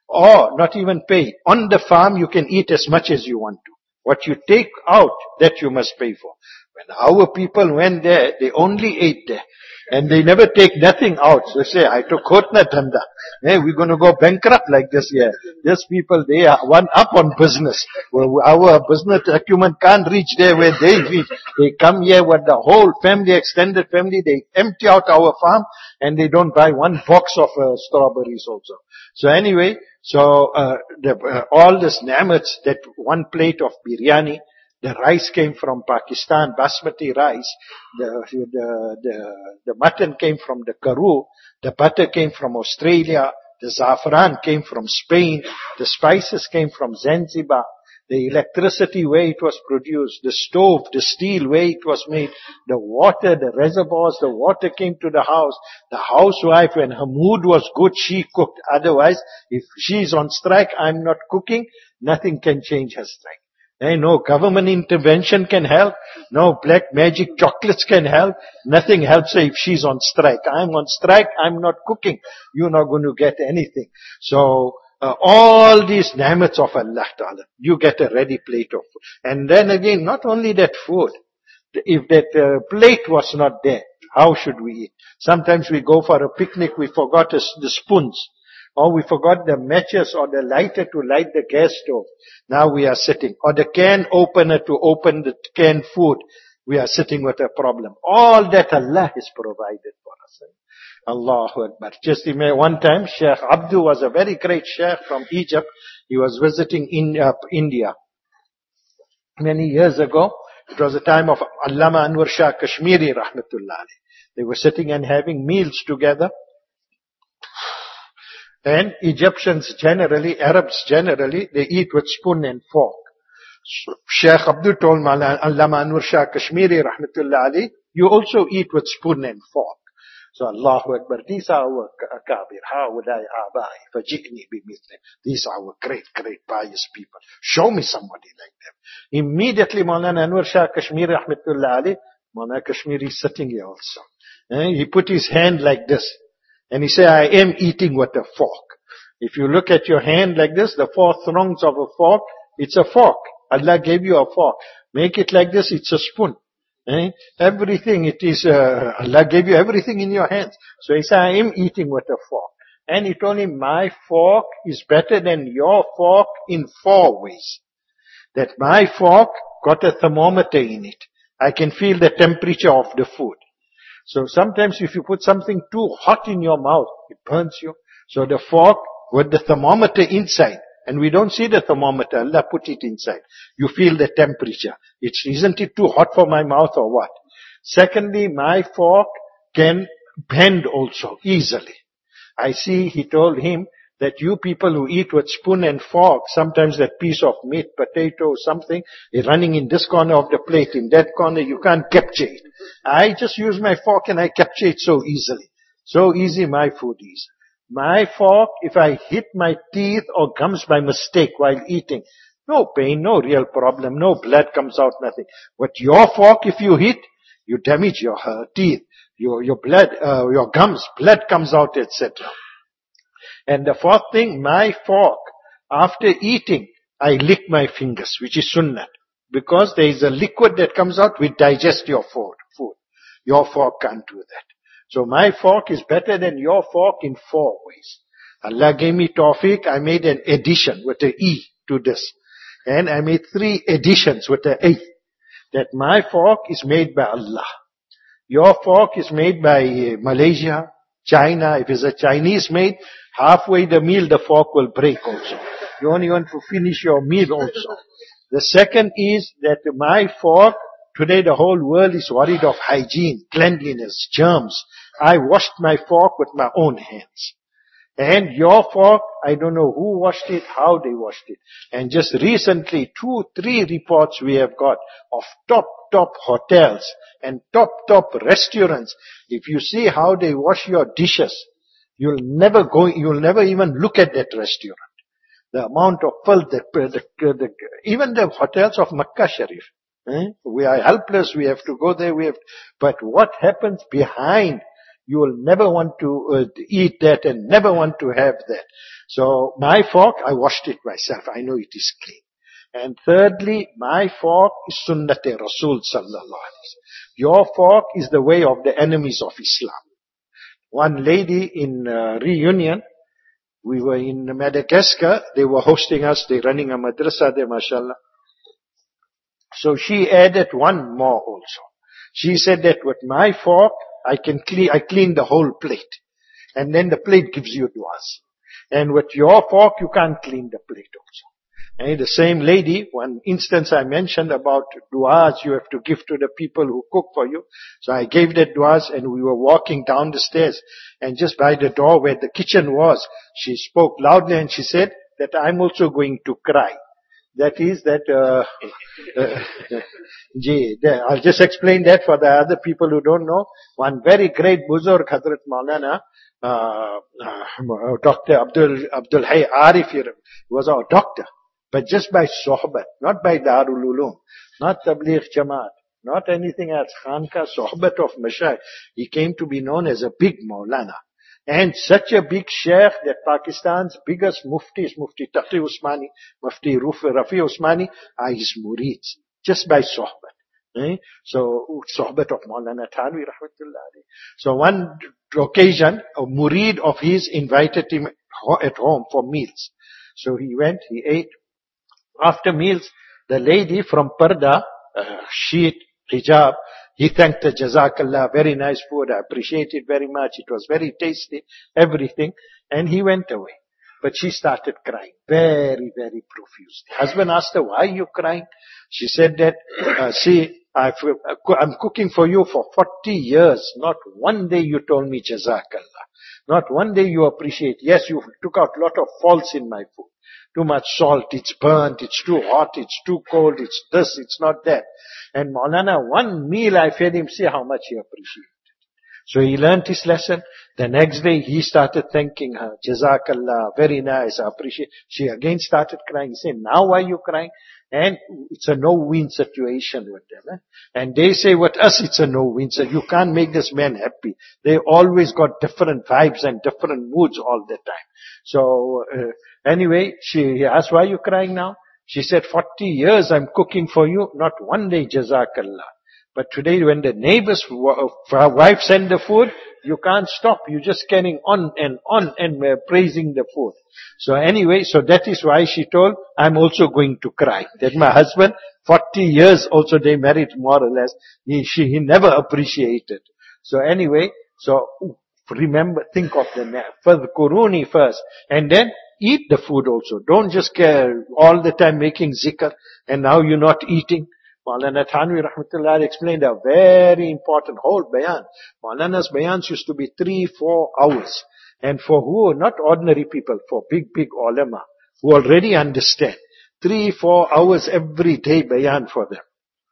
or not even pay. On the farm, you can eat as much as you want to. What you take out, that you must pay for. When our people went there, they only ate there. And they never take nothing out. So they say, I took Khotna Dhanda. Hey, we're going to go bankrupt like this here. These people, they are one up on business. Well, our business acumen can't reach there where they reach. They come here with the whole family, extended family. They empty out our farm and they don't buy one box of uh, strawberries also. So anyway, so uh, the, uh, all this ni'mats, that one plate of biryani, the rice came from Pakistan, basmati rice. The, the, the, the mutton came from the Karoo. The butter came from Australia. The saffron came from Spain. The spices came from Zanzibar. The electricity where it was produced. The stove, the steel where it was made. The water, the reservoirs, the water came to the house. The housewife, when her mood was good, she cooked. Otherwise, if she's on strike, I'm not cooking, nothing can change her strike. Hey, no government intervention can help. No black magic chocolates can help. Nothing helps her if she's on strike. I'm on strike. I'm not cooking. You're not going to get anything. So, uh, all these ni'mats of Allah Ta'ala, you get a ready plate of food. And then again, not only that food. If that uh, plate was not there, how should we eat? Sometimes we go for a picnic, we forgot the spoons. Or we forgot the matches or the lighter to light the gas stove. Now we are sitting. Or the can opener to open the canned food. We are sitting with a problem. All that Allah has provided for Allahu Akbar. Just imagine, one time Sheikh Abdu was a very great Sheikh from Egypt. He was visiting in, uh, India. Many years ago, it was the time of Allama Anwar Shah Kashmiri rahmatullah alayh. They were sitting and having meals together. And Egyptians generally, Arabs generally, they eat with spoon and fork. So Sheikh Abdul told Allama Anwar Shah Kashmiri rahmatullah alayh, you also eat with spoon and fork. So Allahu Akbar, these are our akabir, ha'ulai abai, fajikni bimithli. These are our great, great pious people. Show me somebody like them. Immediately Maulana Anwar Shah Kashmiri rahmatullah alayh, Maulana Kashmiri is sitting here also. Eh? He put his hand like this. And he said, I am eating with a fork. If you look at your hand like this, the four thongs of a fork, it's a fork. Allah gave you a fork. Make it like this, it's a spoon. Eh? Everything, it is, uh, Allah gave you everything in your hands. So he said, I am eating with a fork. And he told him, my fork is better than your fork in four ways. That my fork got a thermometer in it. I can feel the temperature of the food. So sometimes if you put something too hot in your mouth, it burns you. So the fork with the thermometer inside, and we don't see the thermometer, Allah put it inside. You feel the temperature. It's, isn't it too hot for my mouth or what? Secondly, my fork can bend also easily. I see, he told him, that you people who eat with spoon and fork, sometimes that piece of meat, potato, something, is running in this corner of the plate, in that corner, you can't capture it. I just use my fork and I capture it so easily. So easy my food is. My fork, if I hit my teeth or gums by mistake while eating, no pain, no real problem, no blood comes out, nothing. But your fork, if you hit, you damage your uh, teeth, your, your blood, uh, your gums, blood comes out, et cetera. And the fourth thing, my fork, after eating, I lick my fingers, which is sunnah. Because there is a liquid that comes out which digests your food. food. Your fork can't do that. So my fork is better than your fork in four ways. Allah gave me tawfiq, I made an addition with an E to this. And I made three additions with an A. That my fork is made by Allah. Your fork is made by uh, Malaysia, China. If it's a Chinese made, halfway the meal, the fork will break also. You only want to finish your meal also. The second is that my fork, today the whole world is worried of hygiene, cleanliness, germs. I washed my fork with my own hands. And your fork, I don't know who washed it, how they washed it. And just recently, two, three reports we have got of top, top hotels and top, top restaurants. If you see how they wash your dishes, you'll never go, you'll never even look at that restaurant. The amount of filth, the, the, the, even the hotels of Makkah Sharif. Eh? We are helpless, we have to go there, we have, but what happens behind, you will never want to uh, eat that and never want to have that. So my fork, I washed it myself, I know it is clean. And thirdly, my fork is Sunnat-e Rasul sallallahu alaihi wasallam. Your fork is the way of the enemies of Islam. One lady in uh, reunion, we were in Madagascar, they were hosting us, they're running a madrasa there, mashallah. So she added one more also. She said that with my fork, I can clean, I clean the whole plate. And then the plate gives you du'as. And with your fork, you can't clean the plate also. And the same lady, one instance I mentioned about du'as you have to give to the people who cook for you. So I gave that du'as and we were walking down the stairs. And just by the door where the kitchen was, she spoke loudly and she said that I'm also going to cry. That is that, uh, uh, gee, I'll just explain that for the other people who don't know. One very great Buzurg, Hazrat Maulana, uh, uh, Doctor Abdul, Abdul Hay Arif, was our doctor. But just by sohbat, not by Darul Ulum, not Tabligh Jamaat, not anything else. Khanka, sohbat of Mashayikh. He came to be known as a big Maulana. And such a big sheikh that Pakistan's biggest muftis, Mufti Taqi Usmani, Mufti Rafi Usmani, are his murids. Just by sohbat. Eh? So, sohbat of Maulana Thanwi rahmatullah. So one occasion, a murid of his invited him at home for meals. So he went, he ate. After meals, the lady from Parda, uh, sheet, hijab, He thanked her, Jazakallah, very nice food, I appreciate it very much, it was very tasty, everything, and he went away. But she started crying, very, very profusely. Husband asked her, why are you crying? She said that, uh, see, I've, I'm cooking for you for forty years, not one day you told me Jazakallah. Not one day you appreciate. Yes, you took out a lot of faults in my food. Too much salt, it's burnt, it's too hot, it's too cold, it's this, it's not that. And Maulana, one meal I fed him, see how much he appreciated. So he learnt his lesson. The next day he started thanking her. Jazakallah, very nice, I appreciate. She again started crying. He said, now why are you crying? And it's a no-win situation with them. Eh? And they say with us it's a no-win. So you can't make this man happy. They always got different vibes and different moods all the time. So uh, anyway, she he asked, why are you crying now? She said, forty years I'm cooking for you, not one day Jazakallah. But today when the neighbor's wife send the food, you can't stop. You're just carrying on and on and uh, praising the food. So anyway, so that is why she told, I'm also going to cry. That my husband, forty years also they married more or less, he, she, he never appreciated. So anyway, so remember, think of the, first Quruni first, and then eat the food also. Don't just care all the time making zikr, and now you're not eating. Maulana Thanvi Rahmatullah explained a very important whole bayan. Maulana's bayans used to be three, four hours. And for who? Not ordinary people, for big, big ulama, who already understand. Three, four hours every day bayan for them.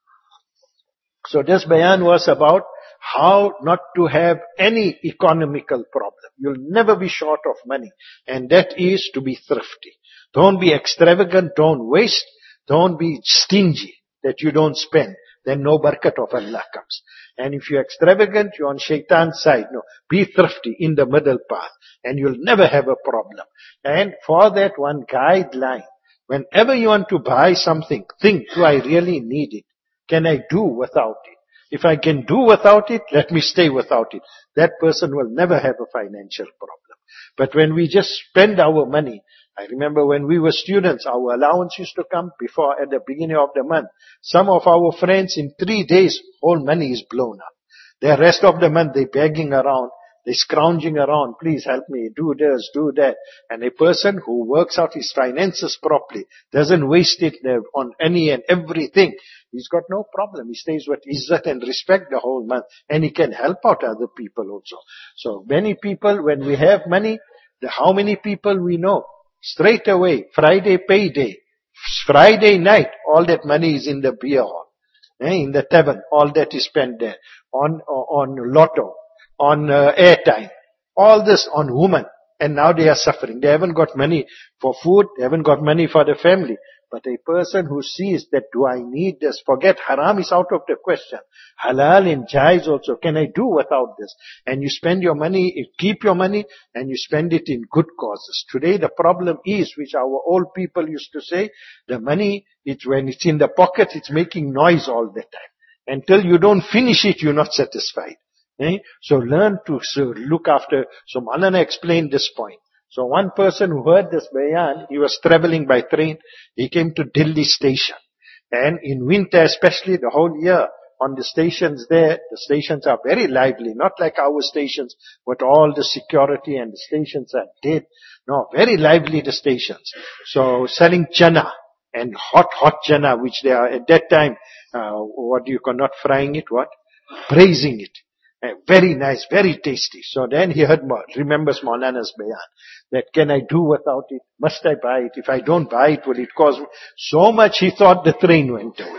So this bayan was about how not to have any economical problem. You'll never be short of money. And that is to be thrifty. Don't be extravagant, don't waste, don't be stingy. That you don't spend, then no barakat of Allah comes. And if you're extravagant, you're on shaitan's side. No, be thrifty in the middle path, and you'll never have a problem. And for that one guideline, whenever you want to buy something, think, do I really need it? Can I do without it? If I can do without it, let me stay without it. That person will never have a financial problem. But when we just spend our money, I remember when we were students, our allowance used to come before at the beginning of the month. Some of our friends in three days, whole money is blown up. The rest of the month they begging around, they scrounging around, please help me, do this, do that. And a person who works out his finances properly, doesn't waste it on any and everything, he's got no problem. He stays with izzat and respect the whole month. And he can help out other people also. So many people, when we have money, the, how many people we know? Straight away, Friday payday, Friday night, all that money is in the beer hall, eh, in the tavern, all that is spent there, on, on lotto, on uh, airtime, all this on women, and now they are suffering. They haven't got money for food, they haven't got money for the family. But a person who sees that, do I need this? Forget haram is out of the question. Halal and jaiz also. Can I do without this? And you spend your money, keep your money, and you spend it in good causes. Today the problem is, which our old people used to say, the money, it's when it's in the pocket, it's making noise all the time. Until you don't finish it, you're not satisfied. Eh? So learn to so look after. So Maulana explained this point. So one person who heard this bayan, he was traveling by train. He came to Delhi station. And in winter especially, the whole year, on the stations there, the stations are very lively, not like our stations with all the security and the stations are dead. No, very lively the stations. So selling chana and hot, hot chana, which they are at that time, uh, what do you call, not frying it, what? Braising it. Uh, very nice, very tasty. So then he heard, remembers Maulana's bayan, that can I do without it? Must I buy it? If I don't buy it, will it cause me? So much he thought the train went away.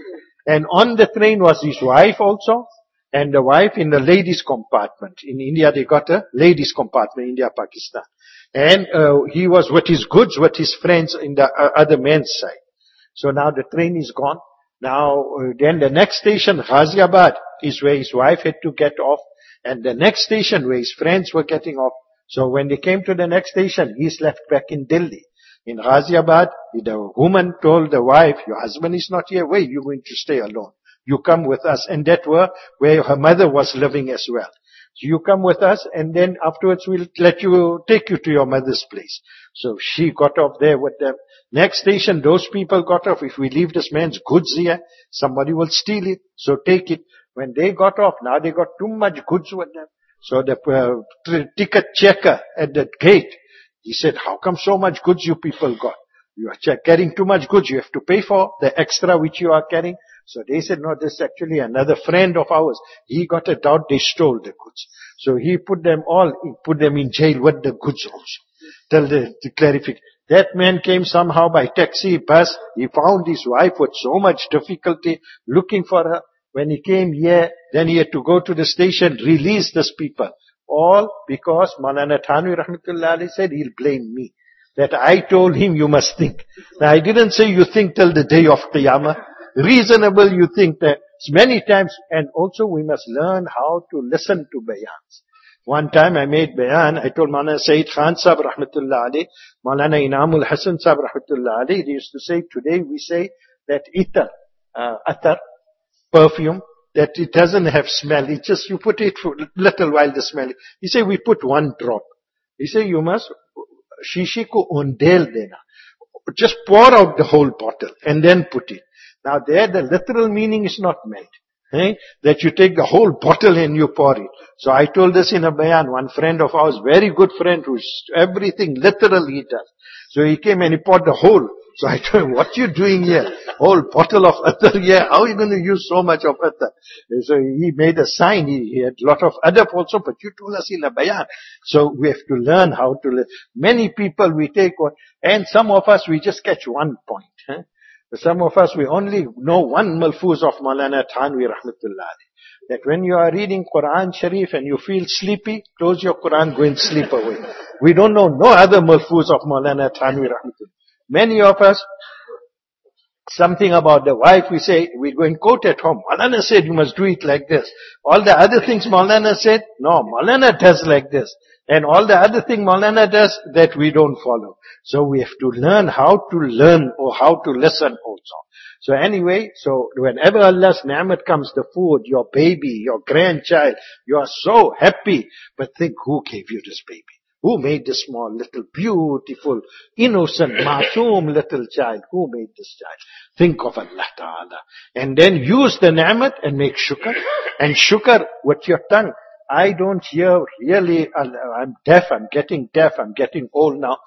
And on the train was his wife also, and the wife in the ladies compartment. In India they got a ladies compartment, India, Pakistan. And uh, he was with his goods, with his friends in the uh, other men's side. So now the train is gone. Now, uh, then the next station, Ghaziabad, is where his wife had to get off. And the next station where his friends were getting off. So when they came to the next station, he's left back in Delhi. In Ghaziabad, the woman told the wife, your husband is not here, where are you going to stay alone? You come with us. And that were where her mother was living as well. So you come with us, and then afterwards we'll let you, take you to your mother's place. So she got off there with them. Next station, those people got off. If we leave this man's goods here, somebody will steal it. So take it. When they got off, now they got too much goods with them. So the uh, t- ticket checker at the gate, he said, how come so much goods you people got? You are ch- carrying too much goods. You have to pay for the extra which you are carrying. So they said, no, this is actually another friend of ours. He got a doubt they stole the goods. So he put them all, he put them in jail with the goods also. Tell the, the clarification. That man came somehow by taxi, bus. He found his wife with so much difficulty looking for her. When he came here, then he had to go to the station, release these people. All because Maulana Thanwi Rahmatullah Alayhi said, he'll blame me. That I told him you must think. Now I didn't say you think till the day of Qiyamah. Reasonable you think that many times, and also we must learn how to listen to bayans. One time I made bayan, I told Maulana Sayyid Khan Sahib Rahmatullah Alayhi, Maulana Inamul Hasan Sahib Rahmatullah Alayhi, they used to say, today we say that itar, uh, atar, perfume, that it doesn't have smell. It just, you put it for a little while the smell. He say, we put one drop. He say, you must, shishi ko undel dena. Just pour out the whole bottle and then put it. Now there the literal meaning is not meant. Eh? That you take the whole bottle and you pour it. So I told this in a bayan, one friend of ours, very good friend, who's everything literally he does. So he came and he poured the whole. So I told him, what you doing here? Whole bottle of attar here. How are you going to use so much of attar? So he made a sign. He, he had a lot of adab also, but you told us in a bayan. So we have to learn how to live. Many people we take one, and some of us we just catch one point. Eh? Some of us we only know one malfuz of Maulana Thanwi Rahmatullah Alayhi. That when you are reading Quran Sharif and you feel sleepy, close your Quran, go and sleep away. We don't know no other malfuz of Maulana Thanwi Rahmatullah. Many of us, something about the wife, we say, we go and quote at home. Maulana said you must do it like this. All the other things Maulana said, no, Maulana does like this. And all the other thing Maulana does, that we don't follow. So we have to learn how to learn or how to listen also. So anyway, so whenever Allah's ni'mat comes, the food, your baby, your grandchild, you are so happy. But think, who gave you this baby? Who made this small, little, beautiful, innocent, masoom little child? Who made this child? Think of Allah Ta'ala. And then use the ni'mat and make shukr. And shukr with your tongue. I don't hear really, I'm deaf, I'm getting deaf, I'm getting old now.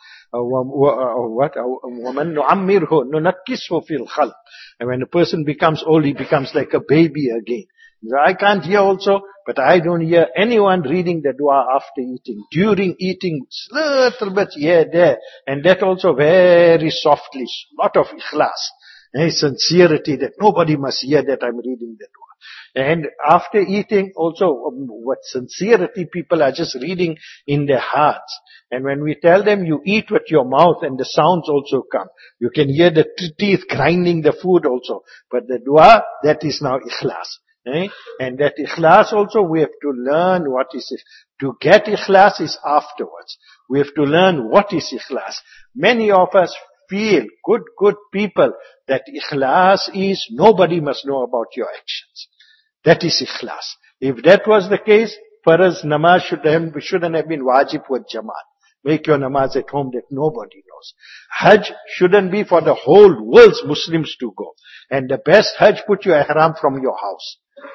What? وَمَنْ نُعَمِّرْهُ نُنَكِّسْهُ فِي الْخَلْقِ. And when a person becomes old, he becomes like a baby again. I can't hear also, but I don't hear anyone reading the dua after eating. During eating, little bit here, there. And that also very softly, lot of ikhlas. And sincerity that nobody must hear that I'm reading the dua. And after eating also, um, what sincerity people are just reading in their hearts. And when we tell them you eat with your mouth and the sounds also come. You can hear the t- teeth grinding the food also. But the dua, that is now ikhlas. Eh? And that ikhlas also we have to learn what is it. To get ikhlas is afterwards. We have to learn what is ikhlas. Many of us feel, good, good people, that ikhlas is nobody must know about your actions. That is ikhlas. If that was the case, Farz namaz should have, shouldn't have been wajib with jamaat. Make your namaz at home that nobody knows. Hajj shouldn't be for the whole world's Muslims to go. And the best Hajj, put your ihram from your house.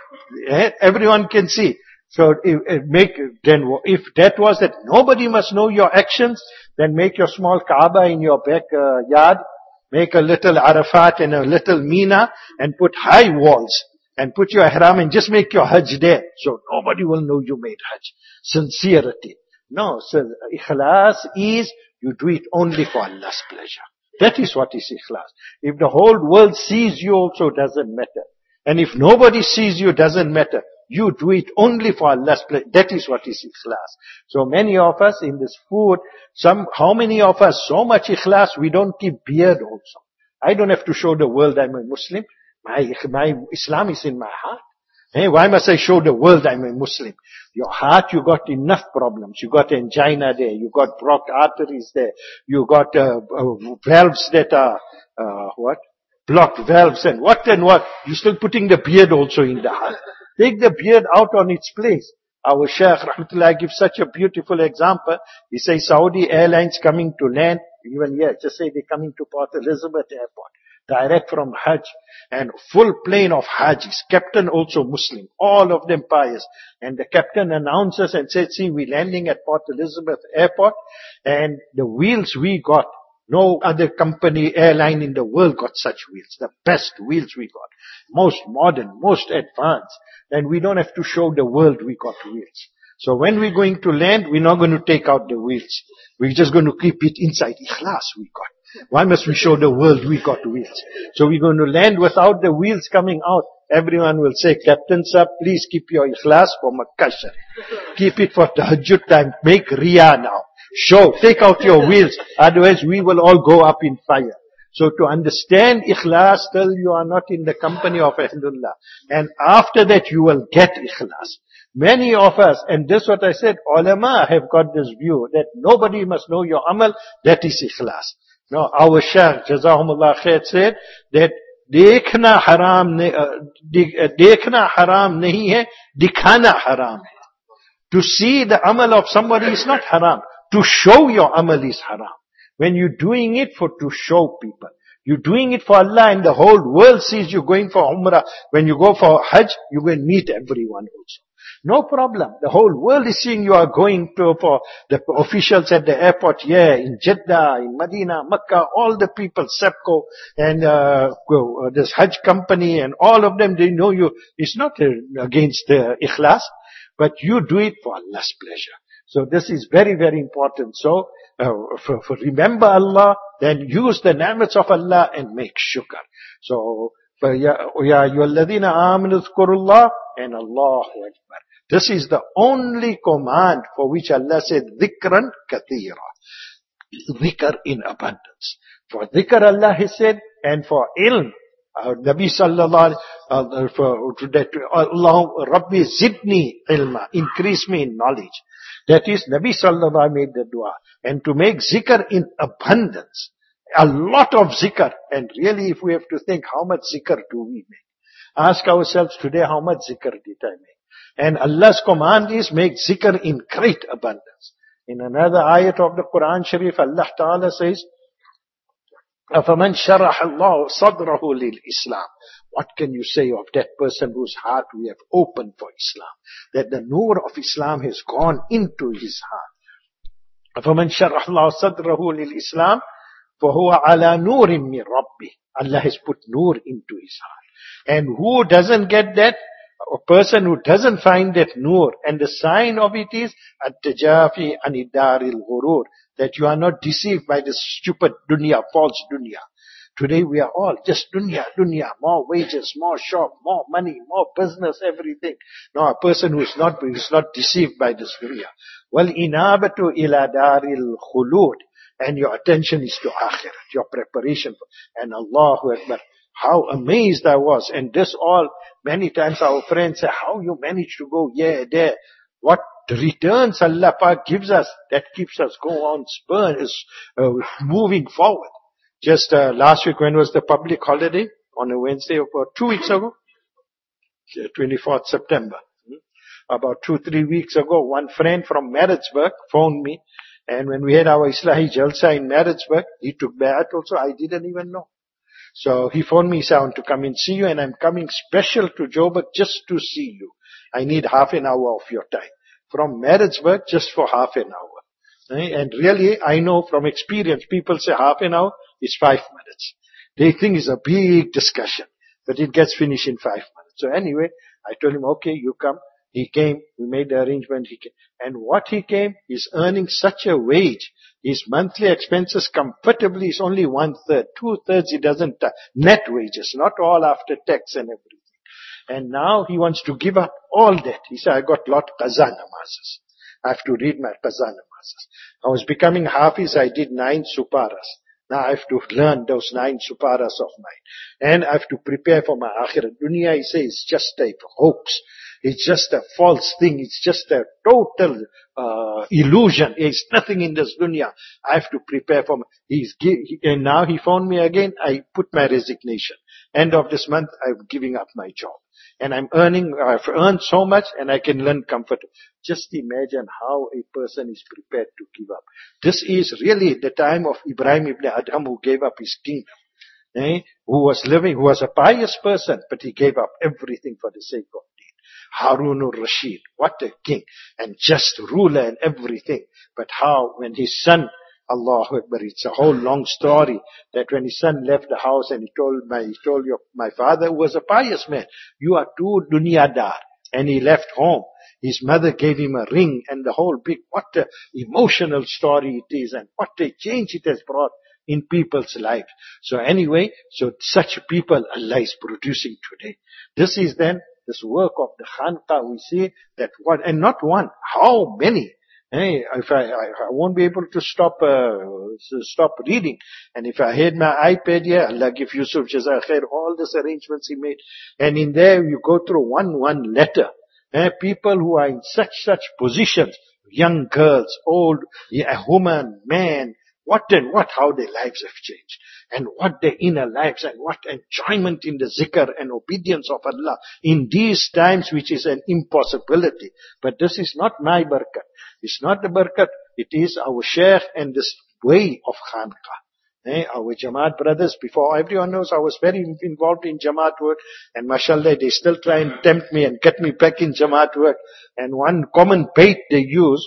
Everyone can see. So if, if make, then if that was that nobody must know your actions, then make your small Kaaba in your backyard, make a little Arafat and a little Mina, and put high walls. And put your ihram and just make your hajj there. So nobody will know you made hajj. Sincerity. No, so ikhlas is, you do it only for Allah's pleasure. That is what is ikhlas. If the whole world sees you also, doesn't matter. And if nobody sees you, doesn't matter. You do it only for Allah's pleasure. That is what is ikhlas. So many of us in this food, some, how many of us, so much ikhlas, we don't keep beard also. I don't have to show the world I'm a Muslim. My, my Islam is in my heart. Hey, why must I show the world I'm a Muslim? Your heart, you got enough problems. You got angina there. You got blocked arteries there. You got uh, uh, valves that are, uh, what? Blocked valves and what and what. You're still putting the beard also in the heart. Take the beard out on its place. Our Shaykh Rahmatullah gives such a beautiful example. He says Saudi Airlines coming to land. Even here, just say they're coming to Port Elizabeth Airport. direct from Hajj, and full plane of Hajis, captain also Muslim, all of them pious. And the captain announces and says, see, we're landing at Port Elizabeth Airport, and the wheels we got, no other company, airline in the world got such wheels. The best wheels we got. Most modern, most advanced. And we don't have to show the world we got wheels. So when we're going to land, we're not going to take out the wheels. We're just going to keep it inside. Ikhlas we got. Why must we show the world we got wheels? So we're going to land without the wheels coming out. Everyone will say, Captain Sahib, please keep your ikhlas for Makkah Sharif. Keep it for tahajjud time. Make riyah now. Show, take out your wheels. Otherwise we will all go up in fire. So to understand ikhlas till you are not in the company of Ahlullah. And after that you will get ikhlas. Many of us, and this what I said, ulama have got this view that nobody must know your amal, that is ikhlas. No, our Shaykh, Jazahumullah Khair, said that dekhna haram, dekhna haram nahi hai, dikhana haram hai. To see the amal of somebody is not haram. To show your amal is haram. When you're doing it for to show people. You're doing it for Allah and the whole world sees you going for Umrah. When you go for Hajj, you will meet everyone also. No problem. The whole world is seeing you are going to, for the officials at the airport here, in Jeddah, in Medina, Makkah, all the people, SEPCO, and uh, this Hajj company, and all of them, they know you. It's not uh, against uh, ikhlas, but you do it for Allah's pleasure. So this is very, very important. So, uh, for, for remember Allah, then use the ni'mats of Allah and make shukr. So, Ya ayyuhalladhina amanu dhkurullah and Allahu Akbar. This is the only command for which Allah said, dhikran kathira. Dhikr in abundance. For dhikr Allah has said, and for ilm, uh, Nabi sallallahu alayhi, uh, for that, Allah, Rabbi zidni ilma, increase me in knowledge. That is, Nabi sallallahu alayhi made the dua. And to make zikr in abundance. A lot of zikr. And really, if we have to think, how much zikr do we make? Ask ourselves today, how much zikr did I make? And Allah's command is, make zikr in great abundance. In another ayat of the Quran Sharif, Allah Ta'ala says, أَفَمَنْ شَرَحَ اللَّهُ صَدْرَهُ لِلْإِسْلَامِ. What can you say of that person whose heart we have opened for Islam? That the nur of Islam has gone into his heart. أَفَمَنْ شَرَحَ اللَّهُ صَدْرَهُ لِلْإِسْلَامِ فَهُوَ عَلَى نُورٍ مِّن رَبِّهِ. Allah has put nur into his heart. And who doesn't get that? A person who doesn't find that nur. And the sign of it is at-tajafi anidari al-ghurur. That you are not deceived by this stupid dunya, false dunya. Today we are all just dunya, dunya, more wages, more shop, more money, more business, everything. No, a person who is not, who is not deceived by this dunya. Wal inabatu ila daril khulud. And your attention is to akhirat, your preparation. For, and Allahu Akbar. How amazed I was. And this all, many times our friends say, how you manage to go here, there. What returns Allah Pak gives us, that keeps us go on, spur is uh, moving forward. Just uh, last week, when was the public holiday? On a Wednesday, about two weeks ago? twenty-fourth September. About two, three weeks ago, one friend from Maritzburg phoned me. And when we had our Islahi Jalsa in Maritzburg, he took bayat also. I didn't even know. So he phoned me, he said, I want to come and see you, and I'm coming special to Joburg just to see you. I need half an hour of your time. From Maritzburg, just for half an hour. And really, I know from experience, people say half an hour is five minutes. They think it's a big discussion, but it gets finished in five minutes. So anyway, I told him, okay, you come. He came, we made the arrangement, he came. And what he came, he's earning such a wage. His monthly expenses comfortably is only one third. Two thirds he doesn't, uh, net wages, not all after tax and everything. And now he wants to give up all that. He said, I got lot qaza namazes. I have to read my qaza namazes. I was becoming hafiz, I did nine suparas. Now I have to learn those nine suparas of mine. And I have to prepare for my akhirat. Dunya, he says, is just a hoax. It's just a false thing. It's just a total uh, illusion. There's nothing in this dunya. I have to prepare for my... He's he, and now he phoned me again. I put my resignation. End of this month, I'm giving up my job. And I'm earning, I've earned so much and I can learn comfort. Just imagine how a person is prepared to give up. This is really the time of Ibrahim ibn Adham who gave up his kingdom. eh, who was living, who was a pious person, but he gave up everything for the sake of deen. Harun al-Rashid, what a king, and just ruler and everything. But how, when his son, Allahu Akbar, it's a whole long story, that when his son left the house and he told my, he told your, my father, who was a pious man, you are too dunyadar, and he left home. His mother gave him a ring and the whole big, what a emotional story it is, and what a change it has brought in people's lives. So anyway, so such people Allah is producing today. This is then this work of the Khanqa. We see that one, and not one, how many? Hey, if I, I, I won't be able to stop, uh, stop reading. And if I had my iPad here, Allah give Yusuf Jazak Khair, all these arrangements he made. And in there you go through one, one letter. Eh, people who are in such, such positions, young girls, old, yeah, woman, man, what and what, how their lives have changed. And what their inner lives and what enjoyment in the zikr and obedience of Allah in these times, which is an impossibility. But this is not my barakat. It's not the barakat. It is our sheikh and this way of Khanqa. Eh, our Jamaat brothers, before everyone knows, I was very involved in Jamaat work, and mashallah, they still try and tempt me and get me back in Jamaat work. And one common bait they use,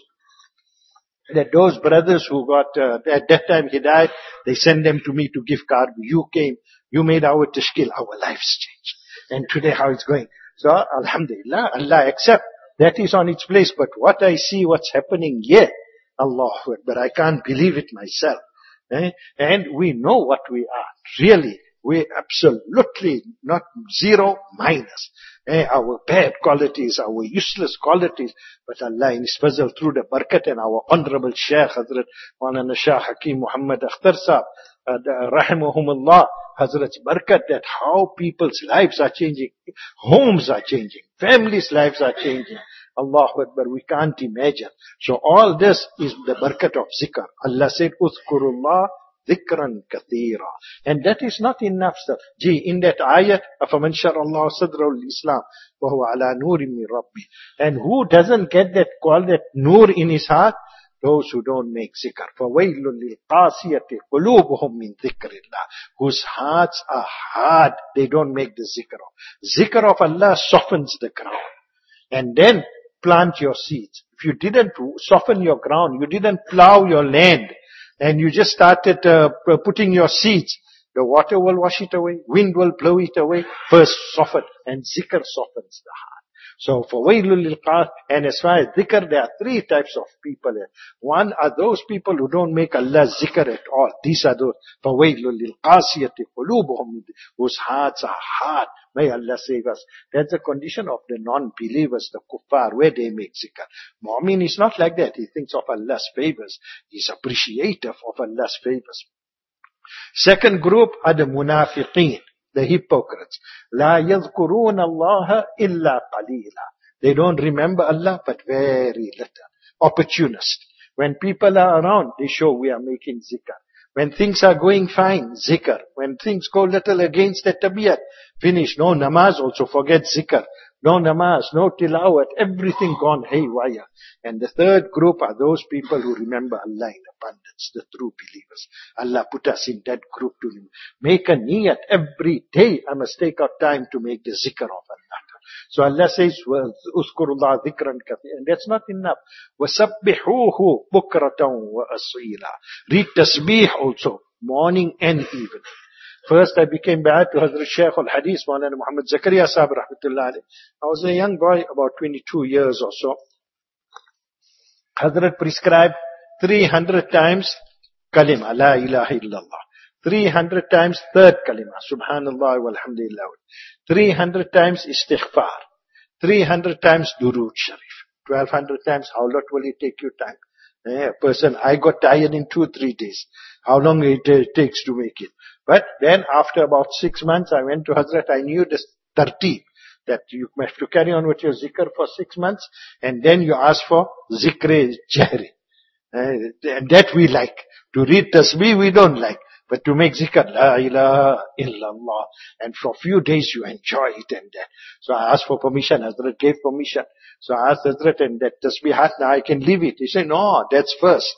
that those brothers who got, uh, at that time Hidayat, they send them to me to give card. You came, you made our tashkil, our lives changed. And today how it's going. So, alhamdulillah, Allah accept. That is on its place. But what I see, what's happening here, Allahu Akbar, I can't believe it myself. Eh? And we know what we are. Really, we're absolutely not zero minus. Eh? Our bad qualities, our useless qualities. But Allah in His fazl through the barakat and our honorable Shaykh Hazrat Maulana Shah Hakim Muhammad Akhtar Sahab, uh, rahimahumullah, Hazrat's barakat, that how people's lives are changing, homes are changing, families' lives are changing. Allahu Akbar, we can't imagine. So all this is the barakat of zikr. Allah said, Uzkurullah dhikran kathira. And that is not enough, sir. Gee, in that ayat, afaman sharallahu sadrahu al-Islam, wa huwa ala nurim min rabbi. And who doesn't get that, call that nur in his heart? Those who don't make zikr. فَوَيْلٌ لِلْقَاسِيَةِ قُلُوبُهُمْ مِنْ ذِكْرِ اللَّهِ. Whose hearts are hard, they don't make the zikr of. Zikr of Allah softens the ground. And then plant your seeds. If you didn't soften your ground, you didn't plow your land, and you just started uh, putting your seeds, the water will wash it away, wind will blow it away. First soften, and zikr softens the heart. So for wailul lil qas, and as far as zikr, there are three types of people here. One are those people who don't make Allah's zikr at all. These are those for wailul lil qasiyati qulubuhum, whose hearts are hard. May Allah save us. That's the condition of the non-believers, the kuffar, where they make zikr. Mu'min is not like that. He thinks of Allah's favors. He's appreciative of Allah's favors. Second group are the munafiqeen, the hypocrites. La yadhkuruna Allah illa qalila. They don't remember Allah, but very little. Opportunist. When people are around, they show we are making zikr. When things are going fine, zikr. When things go little against the tabiat, finish. No namaz, also forget zikr. No namaz, no tilawat, everything gone haywire. And the third group are those people who remember Allah in abundance, the true believers. Allah put us in that group to make a niyat every day. I must take out time to make the zikr of Allah. So Allah says, Uzkurullah dhikran kathir. And that's not enough. وَسَبِّحُوهُ بُكْرَةً وَأَصِيلًا. Read tasbih also, morning and evening. First I became ba'at to Hazrat Shaykh al-Hadith, Maulana Muhammad Zakaria Sahab rahmatullah alayh. I was a young boy, about twenty-two years or so. Hazrat prescribed three hundred times kalima, la ilaha illallah. three hundred times third kalima, subhanallah walhamdulillah. three hundred times istighfar. three hundred times durood sharif. twelve hundred times, how long will it take you time? A person, I got tired in two, three days. How long it uh, takes to make it. But then after about six months, I went to Hazrat. I knew this tarteeb, that you have to carry on with your zikr for six months, and then you ask for zikr jahri. Uh, and that we like. To read tasbih, we don't like. But to make zikr, la ilaha illallah. And for a few days you enjoy it and that. So I asked for permission. Hazrat gave permission. So I asked Hazrat, and that tasbihat, now I can leave it. He said, no, that's first.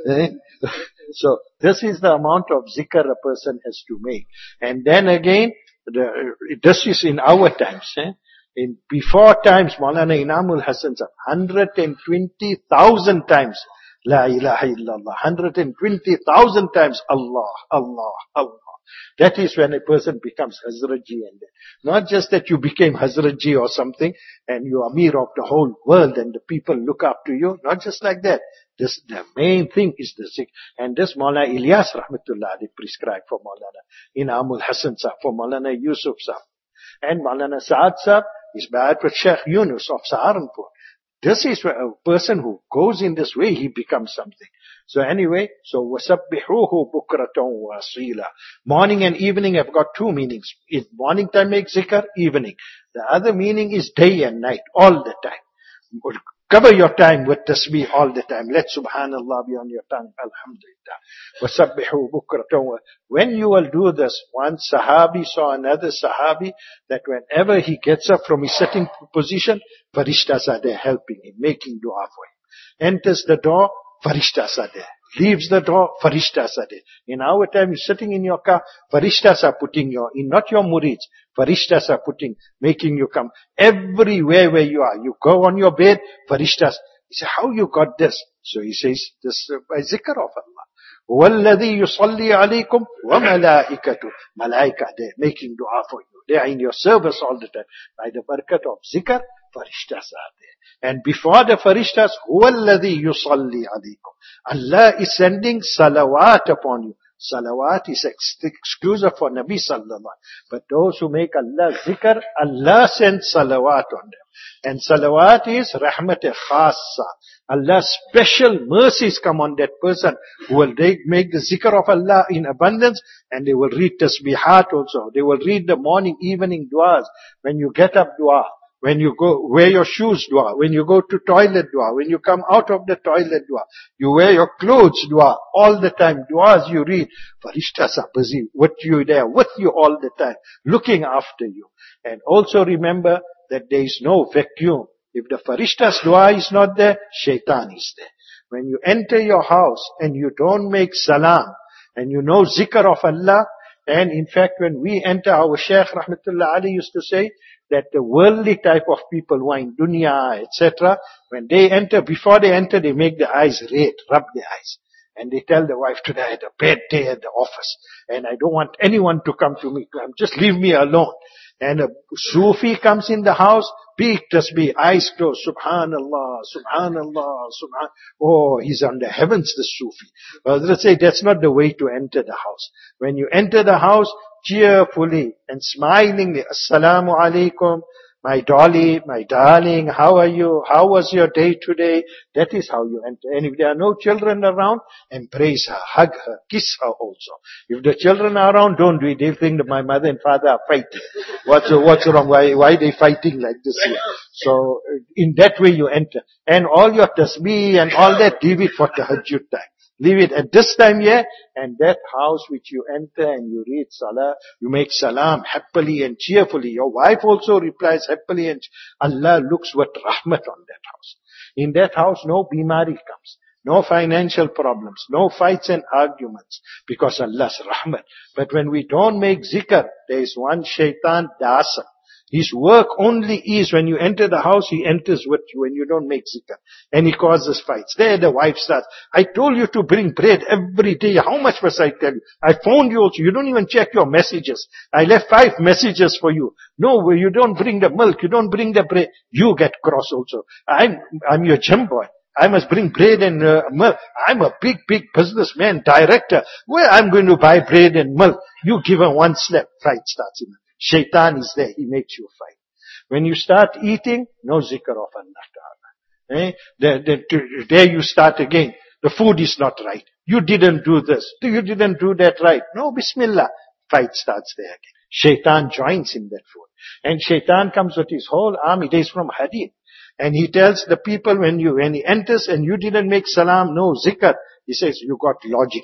So this is the amount of zikr a person has to make. And then again, the, this is in our times. Eh? In before times, Maulana Inamul Hasan said, one hundred twenty thousand times, La ilaha illallah. one hundred twenty thousand times, Allah, Allah, Allah. That is when a person becomes Hazratji. And not just that you became Hazratji or something, and you are Amir of the whole world, and the people look up to you. Not just like that. This, the main thing is the zikr. And this Maulana Ilyas Rahmatullah they prescribed for Maulana Inamul Hasan Sahib, for Maulana Yusuf Sahib. And Maulana Saad Sahib is bad with Sheikh Yunus of Saharanpur. This is a person who goes in this way, he becomes something. So anyway, so وَسَبِّحُوهُ بُكْرَةً وَأَصِيلًا. Morning and evening have got two meanings. In morning time make zikr, evening. The other meaning is day and night, all the time. Cover your time with tasbih all the time. Let subhanallah be on your tongue. Alhamdulillah. وَسَبِّحُوهُ بُكْرَةً. When you will do this, one sahabi saw another sahabi that whenever he gets up from his sitting position, farishtas are there helping him, making dua for him. Enters the door, farishtas are there. Leaves the door, farishtas are there. In our time, you're sitting in your car, farishtas are putting you in, not your murids. Farishtas are putting, making you come. Everywhere where you are, you go on your bed, farishtas. He says, how you got this? So he says, this uh, by zikr of Allah. وَالَّذِي يُصَلِّي عَلَيْكُمْ وَمَلَائِكَةُ. Malaika, they're making dua for you. They are in your service all the time. By the barakat of zikr, farishtas are there. And before the farishtas, هُوَ الَّذِي يُصَلِّي عَلَيْكُمْ. Allah is sending salawat upon you. Salawat is ex- exclusive for Nabi sallallahu. But those who make Allah zikr, Allah sends salawat on them. And salawat is rahmat khassa. Allah's special mercies come on that person who will make the zikr of Allah in abundance, and they will read tasbihat also. They will read the morning, evening du'as. When you get up, dua. When you go, wear your shoes, dua. When you go to toilet, dua. When you come out of the toilet, dua. You wear your clothes, dua. All the time, duas you read. Farishtas are busy with you there, with you all the time, looking after you. And also remember that there is no vacuum. If the farishtas dua is not there, shaitan is there. When you enter your house and you don't make salam, and you know zikr of Allah, and in fact when we enter, our Shaykh Rahmatullah Ali used to say, that the worldly type of people who are in dunya, et cetera, when they enter, before they enter, they make the eyes red, rub their eyes. And they tell the wife, today I had a bad day at the office, and I don't want anyone to come to me. Just leave me alone. And a Sufi comes in the house, big tasbih, eyes closed, subhanallah, subhanallah, subhan. Oh, he's on the heavens, the Sufi. Well, let's say that's not the way to enter the house. When you enter the house, cheerfully and smilingly, assalamu alaikum, my dolly, my darling, how are you? How was your day today? That is how you enter. And if there are no children around, embrace her, hug her, kiss her also. If the children are around, don't do it. They think that my mother and father are fighting. What's, what's wrong? Why, why are they fighting like this here? So, in that way you enter. And all your tasbih and all that, leave it for tahajjud time. Leave it at this time here, and that house which you enter and you read salah, you make salam happily and cheerfully. Your wife also replies happily, and Allah looks with rahmat on that house. In that house, no bimari comes, no financial problems, no fights and arguments, because Allah's rahmat. But when we don't make zikr, there is one shaitan, dasa. His work only is when you enter the house, he enters with you when you don't make zikr. And he causes fights. There the wife starts, I told you to bring bread every day. How much must I tell you? I phoned you also. You don't even check your messages. I left five messages for you. No, you don't bring the milk. You don't bring the bread. You get cross also. I'm, I'm your gym boy. I must bring bread and uh, milk. I'm a big, big businessman, director. Where I'm going to buy bread and milk? You give her one slap. Fight starts in it. Shaitan is there. He makes you fight. When you start eating, no zikr of Allah Ta'ala. Eh? There, there, there you start again. The food is not right. You didn't do this. You didn't do that right. No, bismillah. Fight starts there again. Shaitan joins in that food. And Shaitan comes with his whole army. Days from Hadith. And he tells the people when you, when he enters and you didn't make salam, no zikr, he says, you got lodging.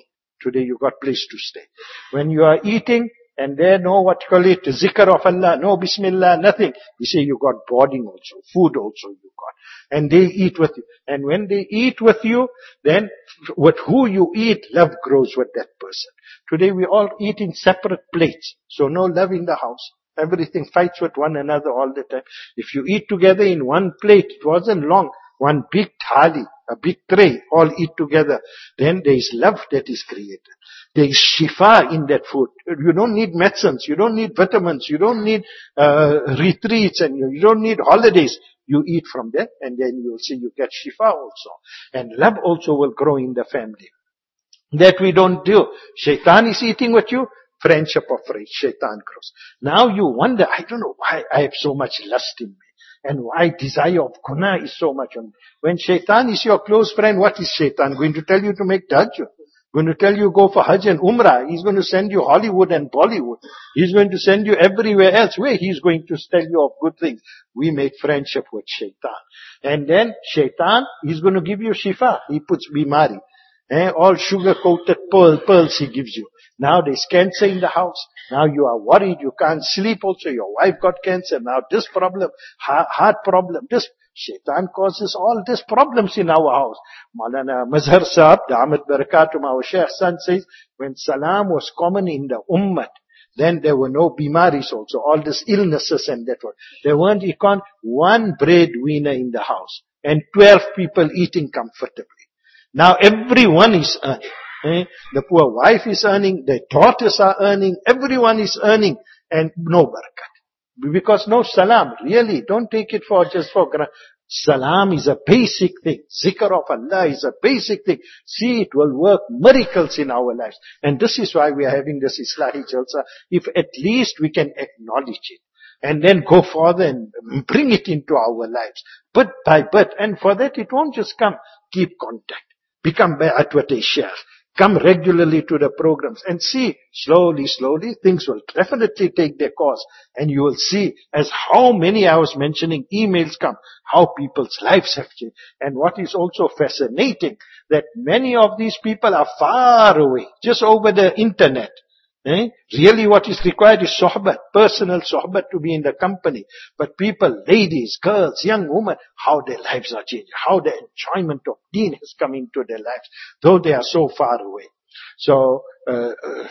Today you got place to stay. When you are eating, and there no what you call it, zikr of Allah, no bismillah, nothing. We say you got boarding also, food also you got. And they eat with you. And when they eat with you, then with who you eat, love grows with that person. Today we all eat in separate plates. So no love in the house. Everything fights with one another all the time. If you eat together in one plate, it wasn't long. One big thali, a big tray, all eat together. Then there is love that is created. There is shifa in that food. You don't need medicines. You don't need vitamins. You don't need uh, retreats, and you, you don't need holidays. You eat from there, and then you'll see you get shifa also. And love also will grow in the family. That we don't do. Shaitan is eating with you. Friendship of shaitan grows. Now you wonder, I don't know why I have so much lust in me. And why desire of guna is so much on me. When shaitan is your close friend, what is shaitan going to tell you to make tahajjud? Going to tell you go for Hajj and Umrah. He's going to send you Hollywood and Bollywood. He's going to send you everywhere else. Where he's going to tell you of good things. We make friendship with shaitan. And then shaitan, he's going to give you shifa. He puts bimari. Eh, all sugar-coated pearl, pearls he gives you. Now there's cancer in the house. Now you are worried. You can't sleep also. Your wife got cancer. Now this problem, heart, heart problem, this. Shaitan causes all these problems in our house. Maulana Mazhar Sahib, Da'amat Barakatum, our Shaykh son says, when salam was common in the ummah, then there were no bimaris also, all these illnesses and that one. There weren't econ, one breadwinner in the house, and twelve people eating comfortably. Now everyone is earning. Eh? The poor wife is earning, the daughters are earning, everyone is earning, and no barakat. Because no salam, really, don't take it for just for granted. Salam is a basic thing. Zikr of Allah is a basic thing. See, it will work miracles in our lives. And this is why we are having this Islahi Jalsa. If at least we can acknowledge it. And then go further and bring it into our lives. Bit by bit. And for that it won't just come. Keep contact. Become bay'at with a shaykh. Come regularly to the programs and see, slowly, slowly, things will definitely take their course. And you will see, as how many I was mentioning, emails come, how people's lives have changed. And what is also fascinating, that many of these people are far away, just over the internet. Eh? Really what is required is sohbat, personal sohbat to be in the company. But people, ladies, girls, young women, how their lives are changing, how the enjoyment of deen has come into their lives, though they are so far away. So, uh, uh,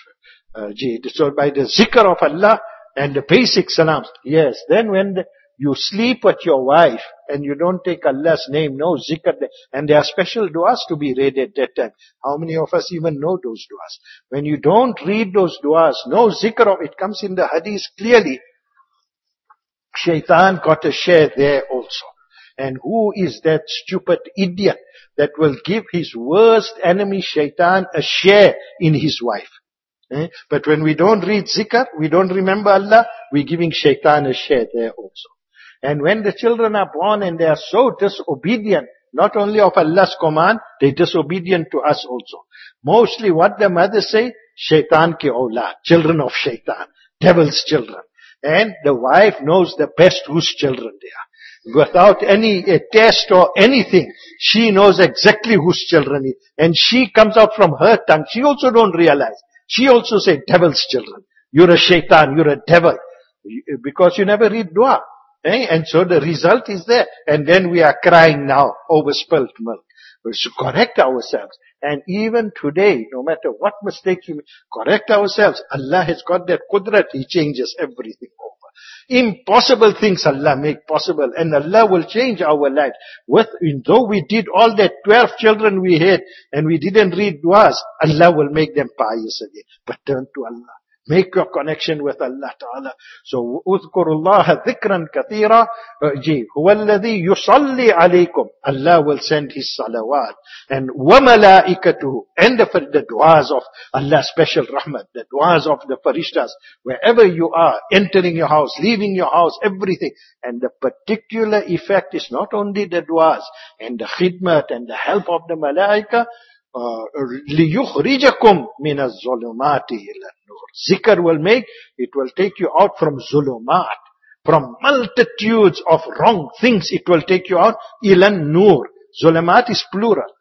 uh, so by the zikr of Allah and the basic salams, yes, then when the, you sleep with your wife and you don't take Allah's name, no zikr, and there are special du'as to be read at that time. How many of us even know those du'as? When you don't read those du'as, no zikr of it, comes in the hadith clearly. Shaitan got a share there also. And who is that stupid idiot that will give his worst enemy shaitan a share in his wife? Eh? But when we don't read zikr, we don't remember Allah, we're giving shaitan a share there also. And when the children are born and they are so disobedient, not only of Allah's command, they're disobedient to us also. Mostly what the mothers say, shaitan ki awlad, children of shaitan, devil's children. And the wife knows the best whose children they are. Without any uh, test or anything, she knows exactly whose children it is. And she comes out from her tongue. She also don't realize. She also say devil's children. You're a shaitan, you're a devil. Because you never read dua. Eh? And so the result is there. And then we are crying now over spilt milk. We should correct ourselves. And even today, no matter what mistakes we make, correct ourselves. Allah has got that qudrat. He changes everything over. Impossible things Allah make possible. And Allah will change our lives. With, though we did all that twelve children we had and we didn't read du'as, Allah will make them pious again. But turn to Allah. Make your connection with Allah Ta'ala. So, اذكر الله ذكرا كثيرا. هو الذي يصلي عليكم. Allah will send His salawat. And وملائكته. And the, the du'as of Allah's special rahmat. The du'as of the farishtas. Wherever you are, entering your house, leaving your house, everything. And the particular effect is not only the du'as and the khidmat and the help of the malaika. لِيُخْرِجَكُمْ مِنَ الظُّلُمَاتِ إِلَى النُّورِ. Zikr will make, it will take you out from zulumat, from multitudes of wrong things, it will take you out. إِلَى النُّورِ. Zulumat is plural.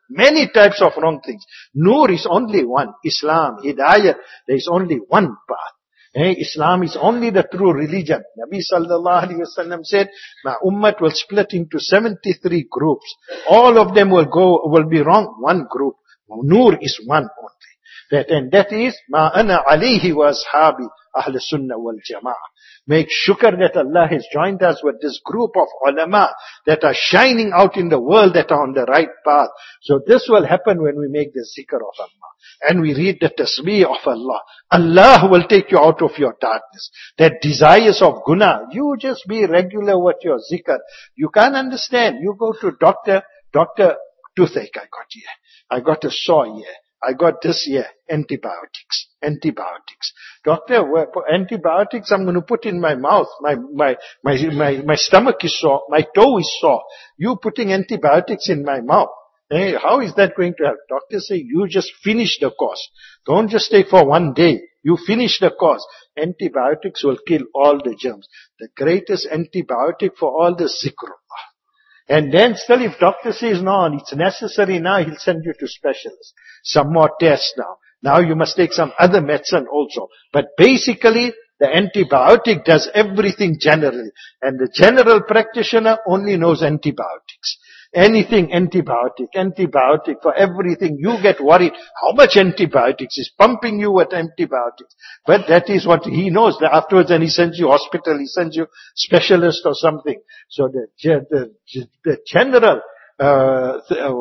Many types of wrong things. Noor is only one. Islam, Hidayah, there is only one path. Hey, Islam is only the true religion. Nabi sallallahu alaihi wasallam said, my ummah will split into seventy-three groups. All of them will go, will be wrong. One group. Noor is one only. That, and that is, ma ana alayhi wa ashabi, ahl sunnah wal jama'ah. Make shukr that Allah has joined us with this group of ulama that are shining out in the world, that are on the right path. So this will happen when we make the zikr of Allah. And we read the tasbih of Allah. Allah will take you out of your darkness. That desires of guna, you just be regular with your zikr. You can't understand. You go to doctor, doctor, toothache I got here. I got a sore here. I got this here. Antibiotics. Antibiotics. Doctor, antibiotics I'm going to put in my mouth. My, my, my, my, my stomach is sore. My toe is sore. You putting antibiotics in my mouth. Hey, how is that going to help? Doctors say, you just finish the course. Don't just stay for one day. You finish the course. Antibiotics will kill all the germs. The greatest antibiotic for all the zikrullah. And then still if doctor says, no, it's necessary now, he'll send you to specialists. Some more tests now. Now you must take some other medicine also. But basically, the antibiotic does everything generally. And the general practitioner only knows antibiotics. Anything antibiotic, antibiotic for everything. You get worried. How much antibiotics? Is pumping you with antibiotics. But that is what he knows. Afterwards, and he sends you hospital, he sends you specialist or something. So the, the, the general uh,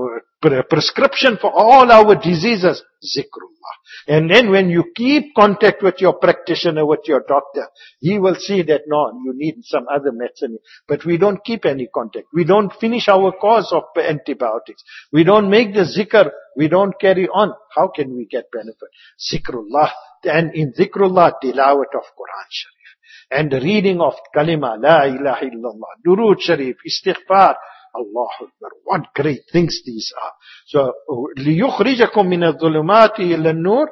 the prescription for all our diseases, zikrullah. And then when you keep contact with your practitioner, with your doctor, he will see that no, you need some other medicine. But we don't keep any contact. We don't finish our course of antibiotics. We don't make the zikr. We don't carry on. How can we get benefit? Zikrullah. And in zikrullah, tilawat of Quran Sharif. And the reading of kalima, la ilaha illallah, durood Sharif, istighfar. Allah Akbar. What great things these are. So, لِيُخْرِجَكُم مِّنَ الظُّلُمَاتِ إِلَى النُّورِ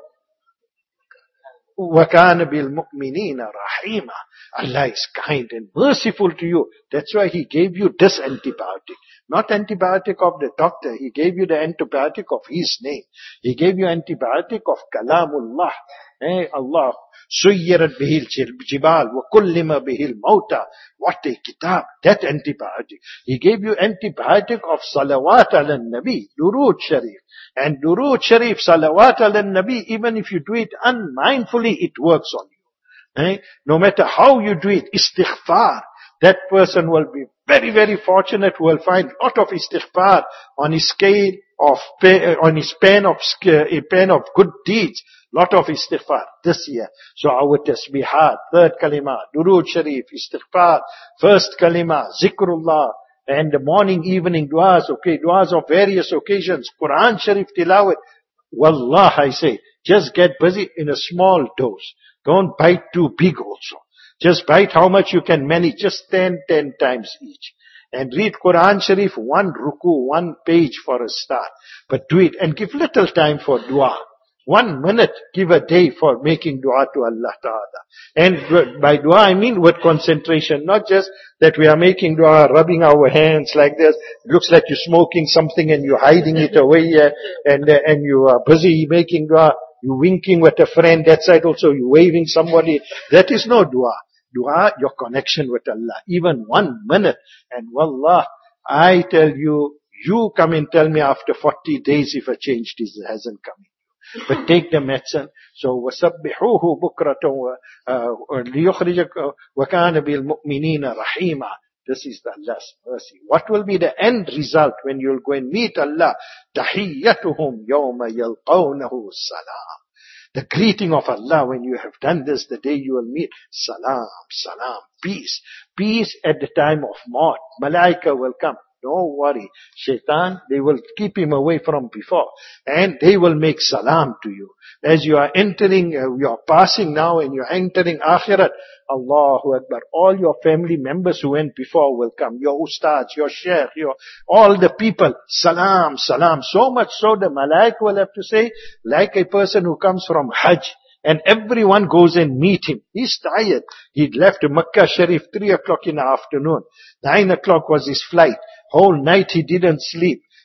وَكَانَ بِالْمُؤْمِنِينَ رَحِيمًا. Allah is kind and merciful to you. That's why He gave you this antibiotic. Not antibiotic of the doctor. He gave you the antibiotic of His name. He gave you antibiotic of Kalamullah. Hey, Allah. سُيِّرَتْ بِهِ الْجِبَالِ وَكُلِّمَ بِهِ الْمَوْتَى. What a kitab. That antibiotic. He gave you antibiotic of salawat ala nabi, durood sharif. And durood sharif, salawat ala nabi, even if you do it unmindfully, it works on you. Eh? No matter how you do it, istighfar. That person will be very, very fortunate, will find a lot of istighfar on his scale of, on his pen of, a pen of good deeds. Lot of istighfar this year. So our tasbihat, third kalima, durood sharif, istighfar, first kalima, zikrullah, and the morning, evening du'as, okay, du'as of various occasions, Quran Sharif tilawat. Wallah, I say, just get busy in a small dose. Don't bite too big also. Just bite how much you can manage, just ten, ten times each. And read Quran Sharif, one ruku, one page for a start. But do it, and give little time for dua. One minute, give a day for making dua to Allah Ta'ala. And by dua I mean with concentration, not just that we are making dua, rubbing our hands like this. It looks like you're smoking something and you're hiding it away here, and, uh, and you are busy making dua. You're winking with a friend, that side also you're waving somebody. That is no dua. Dua, your connection with Allah. Even one minute. And wallah, I tell you, you come and tell me after forty days if a change hasn't come in. But take the medicine. So, وَسَبِّحُوهُ بُكْرَةً لِيُخْرِجَكَ وَكَانَ بِالْمُؤْمِنِينَ رَحِيمًا. This is the Allah's mercy. What will be the end result when you'll go and meet Allah? تَحِيَّتُهُمْ يَوْمَ يَلْقَوْنَهُ السَّلَامُ. The greeting of Allah when you have done this, the day you will meet, salam, salam, peace. Peace at the time of maut. Malaika will come. Don't worry. Shaitan, they will keep him away from before. And they will make salam to you. As you are entering, uh, you are passing now and you are entering akhirat, Allahu Akbar. All your family members who went before will come. Your ustads, your sheikh, your, all the people. Salam, salam. So much so the malaika will have to say, like a person who comes from Hajj. And everyone goes and meet him. He's tired. He'd left Makkah Sharif three o'clock in the afternoon. Nine o'clock was his flight. Whole night he didn't sleep.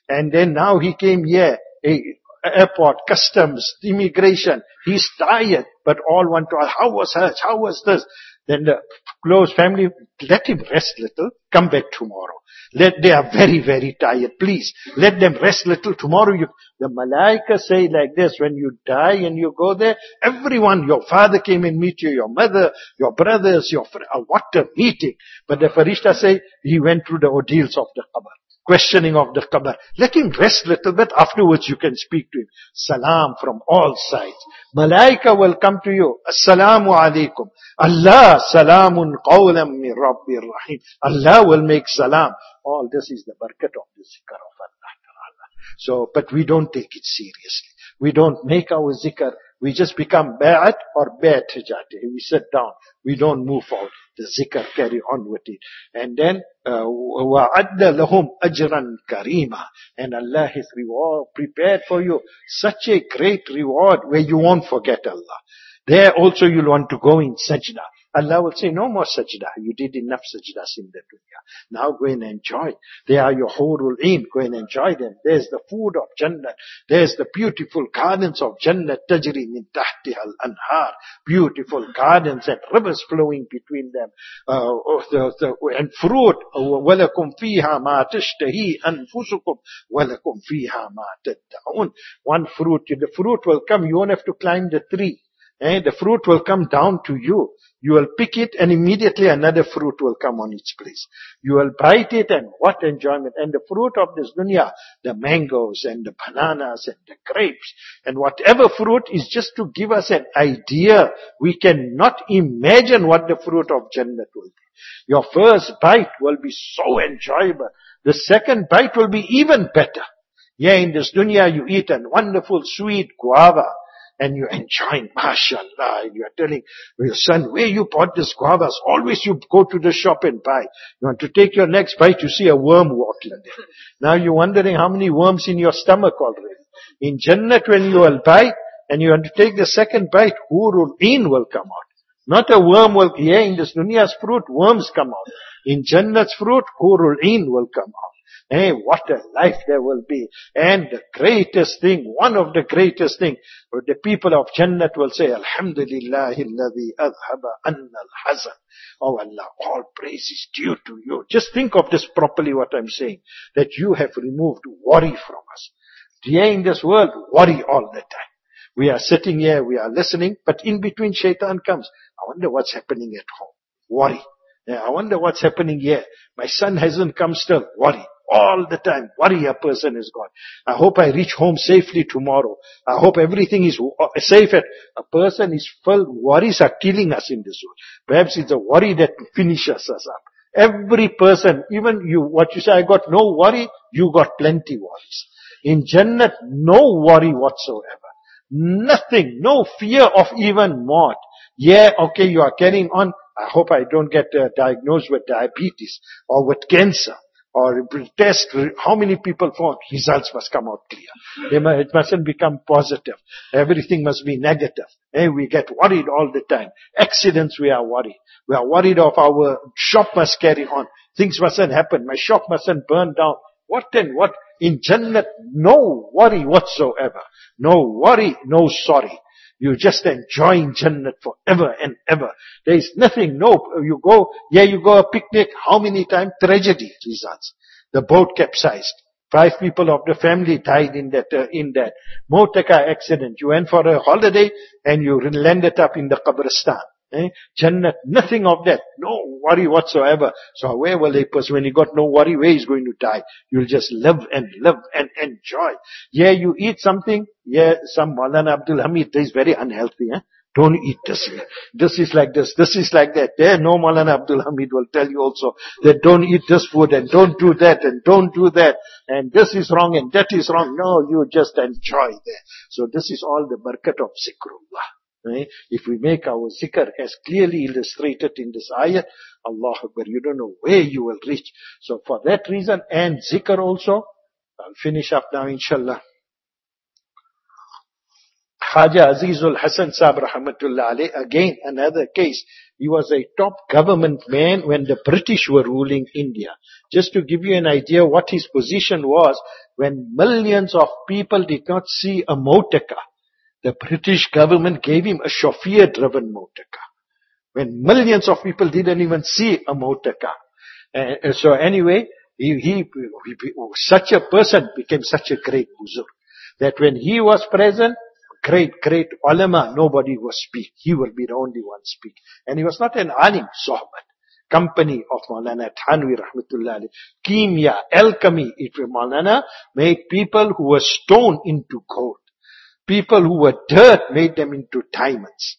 And then now he came here, a, airport, customs, immigration. He's tired, but all want to ask, how was Hajj? How was this? Then the close family, let him rest little, come back tomorrow. Let, they are very, very tired. Please, let them rest little. Tomorrow you, the Malaika say like this, when you die and you go there, everyone, your father came and meet you, your mother, your brothers, your friend, what a meeting. But the Farishta say, he went through the ordeals of the qabr. Questioning of the qabr. Let him rest little bit. Afterwards you can speak to him. Salam from all sides. Malaika will come to you. Assalamu alaikum. Allah salamun qawlam min Rabbir Rahim. Allah will make salam. All this is the barakat of the zikr of Allah Ta'ala. So, but we don't take it seriously. We don't make our zikr. We just become bad or bad hijati. We sit down. We don't move forward. The zikr carry on with it. And then, وَعَدَّ لَهُمْ أَجْرًا كَرِيمًا. And Allah has reward, prepared for you such a great reward where you won't forget Allah. There also you'll want to go in sajda. Allah will say, no more sajda. You did enough sajdas in the dunya. Now go and enjoy. They are your hurul ain. Go and enjoy them. There's the food of Jannah. There's the beautiful gardens of Jannah. Tajri min tahtiha al-anhar. Beautiful gardens and rivers flowing between them. Uh, the, the, and fruit. وَلَكُمْ فِيهَا مَا تَشْتَهِي أَنفُسُكُمْ وَلَكُمْ فِيهَا مَا تَدَّعُونَ. One fruit. The fruit will come. You won't have to climb the tree. Eh? The fruit will come down to you. You will pick it and immediately another fruit will come on its place. You will bite it and what enjoyment. And the fruit of this dunya, the mangoes and the bananas and the grapes and whatever fruit is just to give us an idea. We cannot imagine what the fruit of Jannah will be. Your first bite will be so enjoyable. The second bite will be even better. Yeah, in this dunya you eat a wonderful sweet guava. And you're enjoying, mashallah, and you're telling your son, where you bought this guavas? Always you go to the shop and buy. You want to take your next bite, you see a worm walking there. Now you're wondering how many worms in your stomach already. In Jannat when you will buy, and you want to take the second bite, hurul ain will come out. Not a worm will, yeah, in this dunya's fruit, worms come out. In Jannat's fruit, hurul ain will come out. Hey, what a life there will be. And the greatest thing, one of the greatest thing, the people of Jannat will say, Alhamdulillahi alladhi adhaba anna al-hazan. Oh Allah, all praise is due to you. Just think of this properly what I'm saying. That you have removed worry from us. Here in this world, worry all the time. We are sitting here, we are listening, but in between shaitan comes. I wonder what's happening at home. Worry. Yeah, I wonder what's happening here. My son hasn't come still. Worry. All the time, worry a person is gone. I hope I reach home safely tomorrow. I hope everything is safe. At a person is full, worries are killing us in this world. Perhaps it's a worry that finishes us up. Every person, even you, what you say, I got no worry, you got plenty worries. In Jannat, no worry whatsoever. Nothing, no fear of even maut. Yeah, okay, you are carrying on. I hope I don't get uh, diagnosed with diabetes or with cancer. Or test, how many people found? Results must come out clear. They must, it mustn't become positive. Everything must be negative. Hey, we get worried all the time. Accidents, we are worried. We are worried of our shop must carry on. Things mustn't happen. My shop mustn't burn down. What and what? In Jannat, no worry whatsoever. No worry, no sorry. You just enjoying Jannat forever and ever. There is nothing, no, you go, yeah, you go a picnic, how many times? Tragedy results. The boat capsized. Five people of the family died in that, uh, in that motor car accident. You went for a holiday and you landed up in the Qabristan. Eh? Jannat, nothing of that. No worry whatsoever. So where will a person, when he got no worry, where he's going to die? You'll just live and live and enjoy. Yeah, you eat something. Yeah, some Maulana Abdul Hamid is very unhealthy. Eh? Don't eat this. This is like this. This is like that. There, no Maulana Abdul Hamid will tell you also that don't eat this food and don't do that and don't do that. And this is wrong and that is wrong. No, you just enjoy that. So this is all the barakat of zikrullah. If we make our zikr as clearly illustrated in this ayah, Allah Akbar, you don't know where you will reach. So for that reason, and zikr also, I'll finish up now inshallah. Khaja Azizul Hasan Sahib Rahmatullah Alayh, again another case He was a top government man when the British were ruling India. Just to give you an idea what his position was, when millions of people did not see a motor car, the British government gave him a chauffeur-driven motor car. When millions of people didn't even see a motor car. Uh, so anyway, he, he, he, such a person became such a great buzurg, that when he was present, great, great ulama, nobody will speak. He will be the only one speak. And he was not an alim, sohbat. Company of Maulana Thanwi rahmatullah alayhi. Kimya, alchemy, it Maulana made people who were stone into gold. People who were dirt made them into diamonds.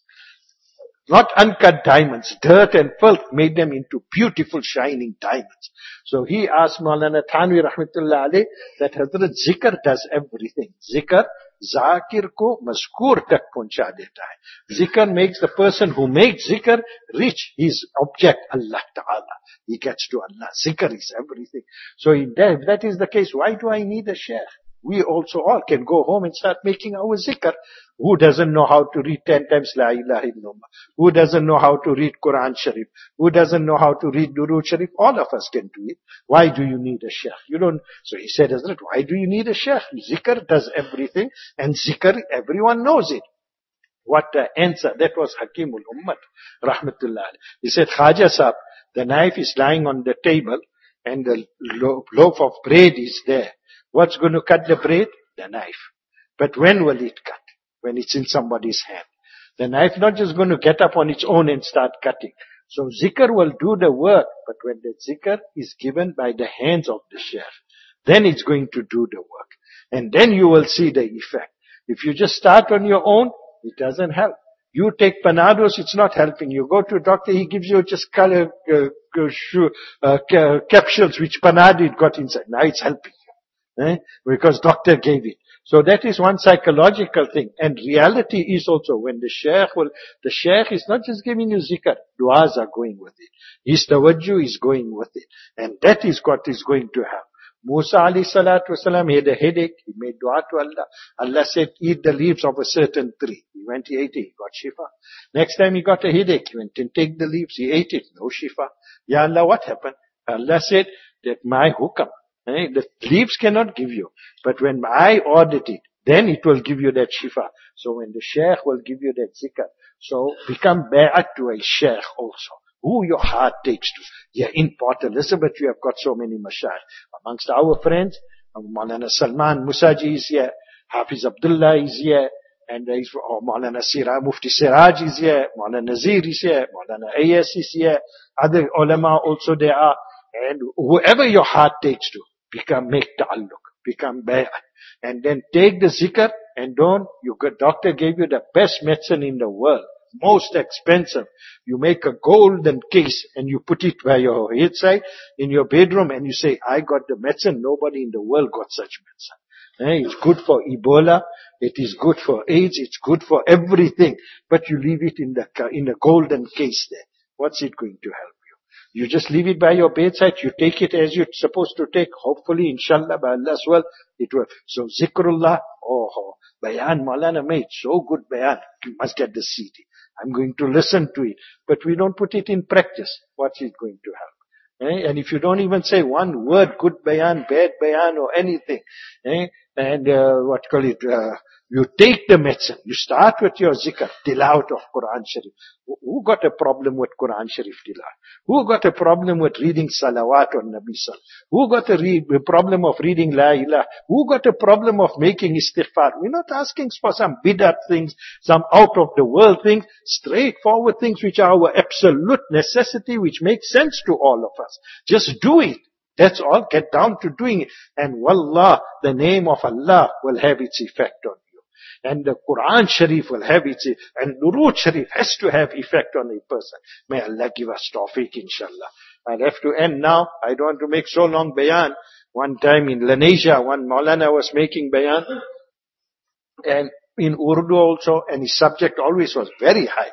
Not uncut diamonds, dirt and filth made them into beautiful shining diamonds. So he asked Maulana Thanwi rahmatullah alayhi that Hazrat Zikr does everything. Zikr, Zakir ko mazkur tak pahuncha deta hai. Zikr makes the person who makes zikr reach his object, Allah Ta'ala. He gets to Allah. Zikr is everything. So in that, if that is the case, why do I need a sheikh? We also all can go home and start making our zikr. Who doesn't know how to read ten times La ilaha illallah? Who doesn't know how to read Quran Sharif? Who doesn't know how to read Durood Sharif? All of us can do it. Why do you need a sheikh? You don't. So he said, Hazrat, why do you need a sheikh? Zikr does everything, and zikr, everyone knows it. What the answer? That was Hakimul Ummat, rahmatullah. He said, Khaja Sahib, the knife is lying on the table, and the lo- loaf of bread is there. What's going to cut the bread? The knife. But when will it cut? When it's in somebody's hand. The knife not just going to get up on its own and start cutting. So zikr will do the work, but when the zikr is given by the hands of the sheikh, then it's going to do the work. And then you will see the effect. If you just start on your own, it doesn't help. You take Panados, it's not helping. You go to a doctor, he gives you just color, uh, uh, uh, capsules which Panado got inside. Now it's helping you. Eh? Because doctor gave it. So that is one psychological thing. And reality is also when the sheikh will, the sheikh is not just giving you zikr, du'as are going with it. His tawajjuh is going with it. And that is what is going to happen. Musa alayhi salatu wasalam had a headache. He made dua to Allah. Allah said, eat the leaves of a certain tree. He went, he ate it. He got shifa. Next time he got a headache. He went and take the leaves. He ate it. No shifa. Ya Allah, what happened? Allah said that my hukam, eh, the leaves cannot give you. But when I ordered it, then it will give you that shifa. So when the sheikh will give you that zikr, so become bai'at to a sheikh also. Who your heart takes to. Yeah, in Port Elizabeth, you have got so many mashayikh. Amongst our friends, Maulana Salman Musaji is here, Hafiz Abdullah is here, and oh, Maulana Siraj, Mufti Siraj is here, Maulana Nazir is here, Maulana A S is here, other ulama also there are, and whoever your heart takes to, become, make ta'alluq, become bay'ah, and then take the zikr, and don't, your doctor gave you the best medicine in the world. Most expensive. You make a golden case and you put it by your bedside in your bedroom and you say, I got the medicine. Nobody in the world got such medicine. Eh? It's good for Ebola. It is good for AIDS. It's good for everything. But you leave it in the, in a golden case there. What's it going to help you? You just leave it by your bedside. You take it as you're supposed to take. Hopefully, inshallah, by Allah's will, it will. So zikrullah, oh, bayan, Maulana made so good bayan. You must get the C D. I'm going to listen to it. But we don't put it in practice. What's it going to help? Eh? And if you don't even say one word, good bayan, bad bayan, or anything, eh? and uh, what call it, uh, you take the medicine, you start with your zikr, tilawat of Quran Sharif. Who got a problem with Quran Sharif tilawat? Who got a problem with reading salawat on Nabi Sallallahu? Who got a, re- a problem of reading la ilaha? Who got a problem of making istighfar? We're not asking for some bidat things, some out of the world things, straightforward things which are our absolute necessity, which make sense to all of us. Just do it. That's all. Get down to doing it. And wallah, the name of Allah will have its effect on you. And the Quran Sharif will have its, and Durood Sharif has to have effect on a person. May Allah give us tawfiq, inshallah. I'll have to end now. I don't want to make so long bayan. One time in Lenasia, one Maulana was making bayan. And in Urdu also, and his subject always was very high.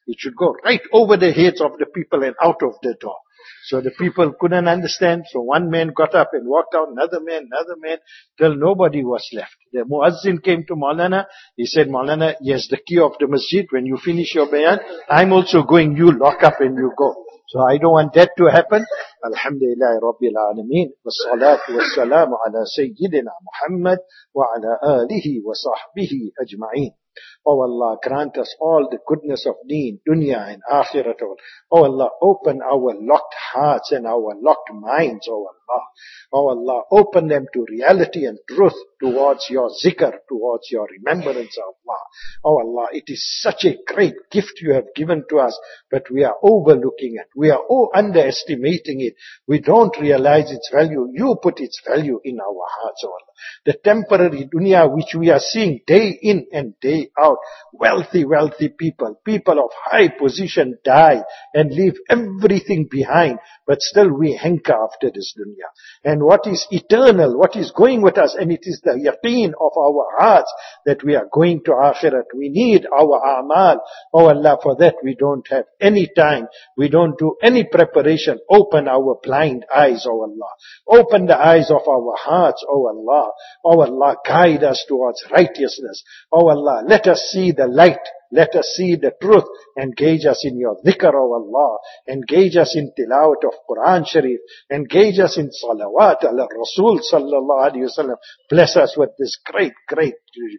It should go right over the heads of the people and out of the door. So the people couldn't understand. So one man got up and walked out, another man, another man, till nobody was left. The Muazzin came to Maulana. He said, Maulana, yes, the key of the masjid. When you finish your bayan, I'm also going. You lock up and you go. So I don't want that to happen. Alhamdulillah Rabbil Alameen. Wassalatu wassalamu ala Sayyidina Muhammad wa ala alihi wa sahbihi ajma'een. Oh Allah, grant us all the goodness of deen, dunya and akhirat. Oh Allah, open our locked hearts and our locked minds, oh Allah. Oh Allah, open them to reality and truth towards your zikr, towards your remembrance of Allah. Oh Allah, it is such a great gift you have given to us, but we are overlooking it. We are oh, underestimating it. We don't realize its value. You put its value in our hearts, oh Allah. The temporary dunya which we are seeing day in and day out. Wealthy, wealthy people, people of high position die and leave everything behind, but still we hanker after this dunya. And what is eternal, what is going with us, and it is the yaqeen of our hearts that we are going to akhirat. We need our a'mal. Oh Allah, for that we don't have any time. We don't do any preparation. Open our blind eyes, oh Allah. Open the eyes of our hearts, oh Allah. Oh Allah, guide us towards righteousness. Oh Allah, let us see the light. Let us see the truth. Engage us in your dhikr, oh Allah. Engage us in tilawat of Quran Sharif. Engage us in salawat ala Rasul sallallahu alayhi wa sallam. Bless us with this great, great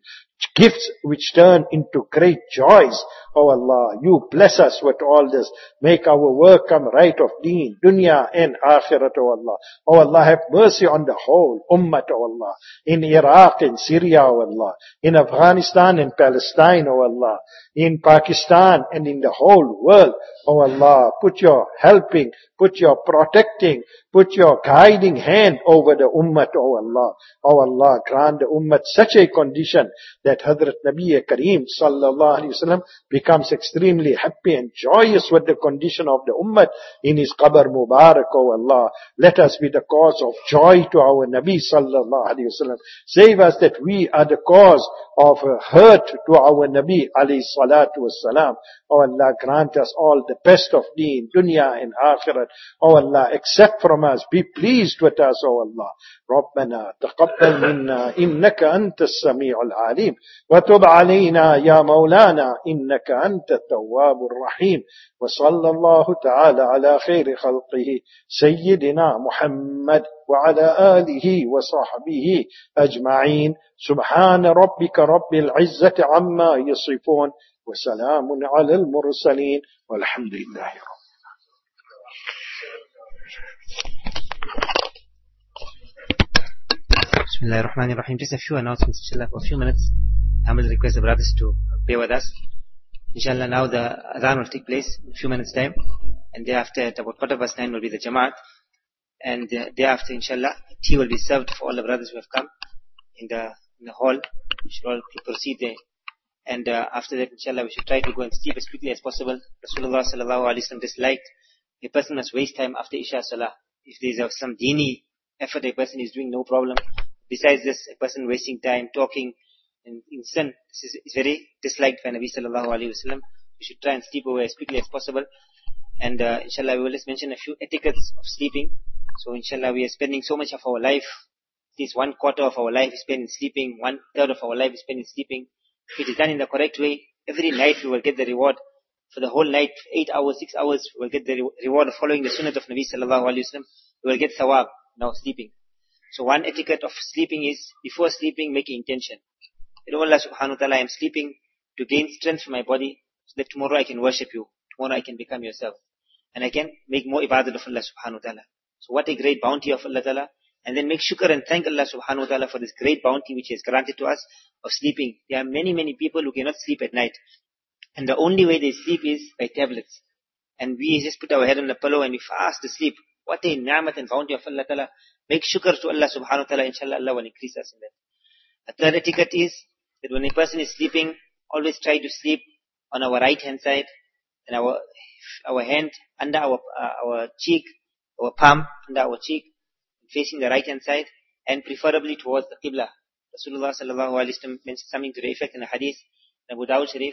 gifts which turn into great joys. Oh Allah, you bless us with all this. Make our work come right of deen, dunya and akhirat, oh Allah. Oh Allah, have mercy on the whole ummah, oh Allah. In Iraq, in Syria, oh Allah. In Afghanistan and Palestine, oh Allah. In Pakistan and in the whole world. Oh Allah, put your helping, put your protecting, put your guiding hand over the ummah, oh Allah. Oh Allah, grant the ummah such a condition that Hazrat Nabi Kareem sallallahu alayhi wa sallam becomes extremely happy and joyous with the condition of the ummah in his qabr mubarak, oh Allah. Let us be the cause of joy to our Nabi sallallahu alayhi wa sallam. Save us that we are the cause of hurt to our Nabi alayhi salatu wassalam. Oh Allah, grant us all the best of deen, dunya and akhirat. Oh Allah, accept from us, be pleased with us, oh Allah. ربنا تقبل منا إنك أنت السميع العليم وتب علينا يا مولانا إنك أنت التواب الرحيم وصلى الله تعالى على خير خلقه سيدنا محمد وعلى آله وصحبه أجمعين سبحان ربك رب العزة عما يصفون وسلام على المرسلين والحمد لله رب. Bismillah ar-Rahman ar-Rahim. Just a few announcements, inshallah, for a few minutes. I will request the brothers to bear with us. Inshallah, now the adhan will take place in a few minutes' time. And thereafter, at about quarter past nine will be the Jamaat. And uh, thereafter, inshallah, tea will be served for all the brothers who have come in the in the hall. We should all proceed there. And uh, after that, inshallah, we should try to go and sleep as quickly as possible. Rasulullah sallallahu alaihi wasallam disliked a person must waste time after Isha Salah. If there is some dini effort a person is doing, no problem. Besides this, a person wasting time, talking, and in sin, this is, is very disliked by Nabi sallallahu alaihi wasallam. We should try and sleep away as quickly as possible. And uh, inshallah, we will just mention a few etiquettes of sleeping. So inshallah, we are spending so much of our life, at least one quarter of our life is spent in sleeping, one third of our life is spent in sleeping. If it is done in the correct way, every night we will get the reward. For the whole night, eight hours, six hours, we will get the reward of following the sunnah of Nabi sallallahu alaihi wasallam. We will get thawab now sleeping. So one etiquette of sleeping is, before sleeping, make an intention. Oh Allah subhanahu wa ta'ala, I am sleeping to gain strength for my body, so that tomorrow I can worship you. Tomorrow I can become yourself. And I can make more ibadat of Allah subhanahu wa ta'ala. So what a great bounty of Allah ta'ala. And then make shukr and thank Allah subhanahu wa ta'ala for this great bounty which He has granted to us of sleeping. There are many, many people who cannot sleep at night. And the only way they sleep is by tablets. And we just put our head on the pillow and we fast to sleep. What a ni'mat and bounty of Allah ta'ala. Make shukr to Allah subhanahu wa ta'ala, inshallah Allah will increase us in that. A third etiquette is that when a person is sleeping, always try to sleep on our right hand side and our our hand under our uh, our cheek, our palm under our cheek, facing the right hand side, and preferably towards the Qibla. Rasulullah sallallahu alaihi wasallam mentioned something to the effect in the hadith in Abu Dawud Sharif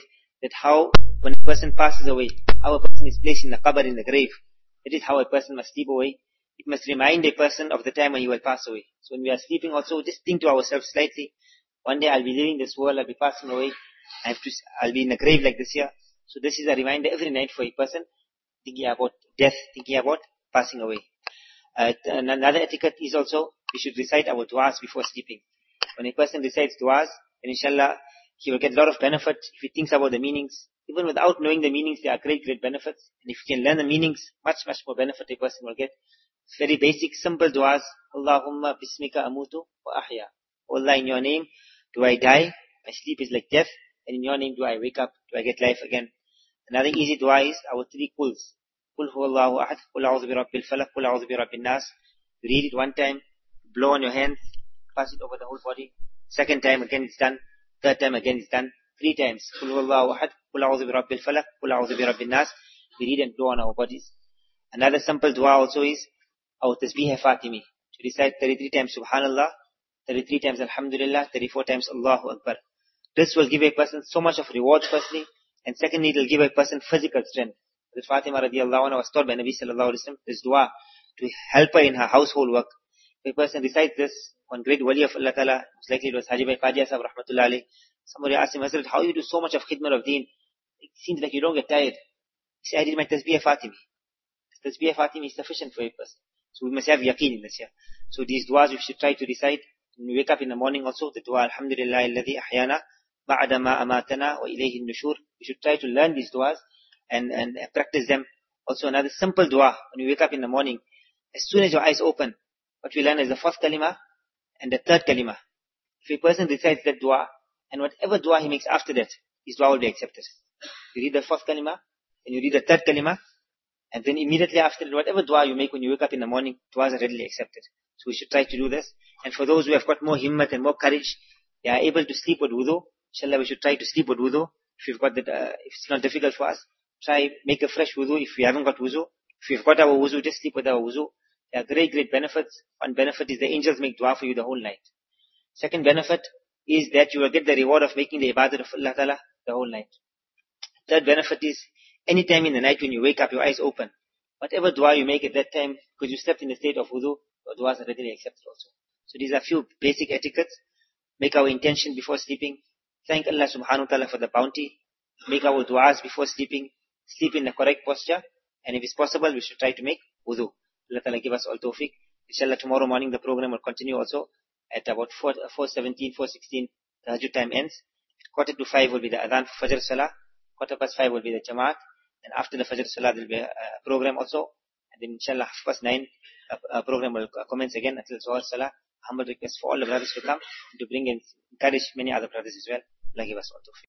that how when a person passes away, how a person is placed in the qabr, in the grave, that is how a person must sleep away. It must remind a person of the time when he will pass away. So when we are sleeping also, just think to ourselves slightly, one day I'll be leaving this world, I'll be passing away, I have to, I'll be in a grave like this here. So this is a reminder every night for a person, thinking about death, thinking about passing away. Uh, another etiquette is also, we should recite our du'as before sleeping. When a person recites du'as, then inshallah, he will get a lot of benefit if he thinks about the meanings. Even without knowing the meanings, there are great, great benefits. And if he can learn the meanings, much, much more benefit a person will get. It's very basic, simple du'as. Allahumma bismika amutu wa ahya. Allah, in your name do I die, my sleep is like death, and in your name do I wake up, do I get life again. Another easy dua is our three quls. Qul huwallahu ahad, qul a'udhu bi rabbil falaq, qul a'udhu bi rabbin nas. You read it one time, blow on your hands, pass it over the whole body. Second time again it's done. Third time again it's done. Three times. Qul huwallahu ahad, qul a'udhu bi rabbil falaq, qul a'udhu bi rabbin nas. We read and blow on our bodies. Another simple dua also is our tasbih fatimi. To recite thirty-three times subhanallah, thirty-three times alhamdulillah, thirty-four times Allahu Akbar. This will give a person so much of reward firstly, and secondly it will give a person physical strength. The Fatima radiallahu anha was taught by Nabi sallallahu alaihi wasallam this dua to help her in her household work. If a person recites this, one great wali of Allah Ta'ala, most likely it was Haji Bhai Qadhiya Sahib rahmatullah alayhi, somebody asked him, Hazrat, how you do so much of khidmat of deen? It seems like you don't get tired. He said, I did my tasbih fatimi. Tasbih fatimi is sufficient for a person. So we must have yaqeen in this here. So these duas we should try to recite. When we wake up in the morning also, the dua, Alhamdulillah alladhi ahyana ba'da ma amatana wa ilayhi nushur. We should try to learn these duas and, and practice them. Also another simple dua, when we wake up in the morning, as soon as your eyes open, what we learn is the first kalima and the third kalima. If a person recites that dua, and whatever dua he makes after that, his dua will be accepted. You read the first kalima, and you read the third kalima, and then immediately after that, whatever dua you make when you wake up in the morning, duas are readily accepted. So we should try to do this. And for those who have got more himmat and more courage, they are able to sleep with wudu. Inshallah, we should try to sleep with wudu. If you've got that, uh, if it's not difficult for us, try make a fresh wudu. If we haven't got wudu, if we've got our wudu, just sleep with our wudu. There are great, great benefits. One benefit is the angels make dua for you the whole night. Second benefit is that you will get the reward of making the ibadat of Allah Ta'ala the whole night. Third benefit is, any time in the night when you wake up, your eyes open, whatever dua you make at that time, because you slept in the state of wudu, your duas are readily accepted also. So these are few basic etiquettes. Make our intention before sleeping. Thank Allah subhanahu wa ta'ala for the bounty. Make our duas before sleeping. Sleep in the correct posture. And if it's possible, we should try to make wudu. Allah ta'ala give us all tawfiq. Inshallah, tomorrow morning the program will continue also at about four seventeen, four sixteen, the Hajjud time ends. Quarter to five will be the adhan for Fajr Salah. Quarter past five will be the Jamaat. And after the Fajr Salah, there will be a, a program also. And then inshallah, half past nine, a, a program will commence again until Zohar Salah. Humble request for all the brothers to come and to bring and encourage many other brothers as well. Allah give us all tawfiq.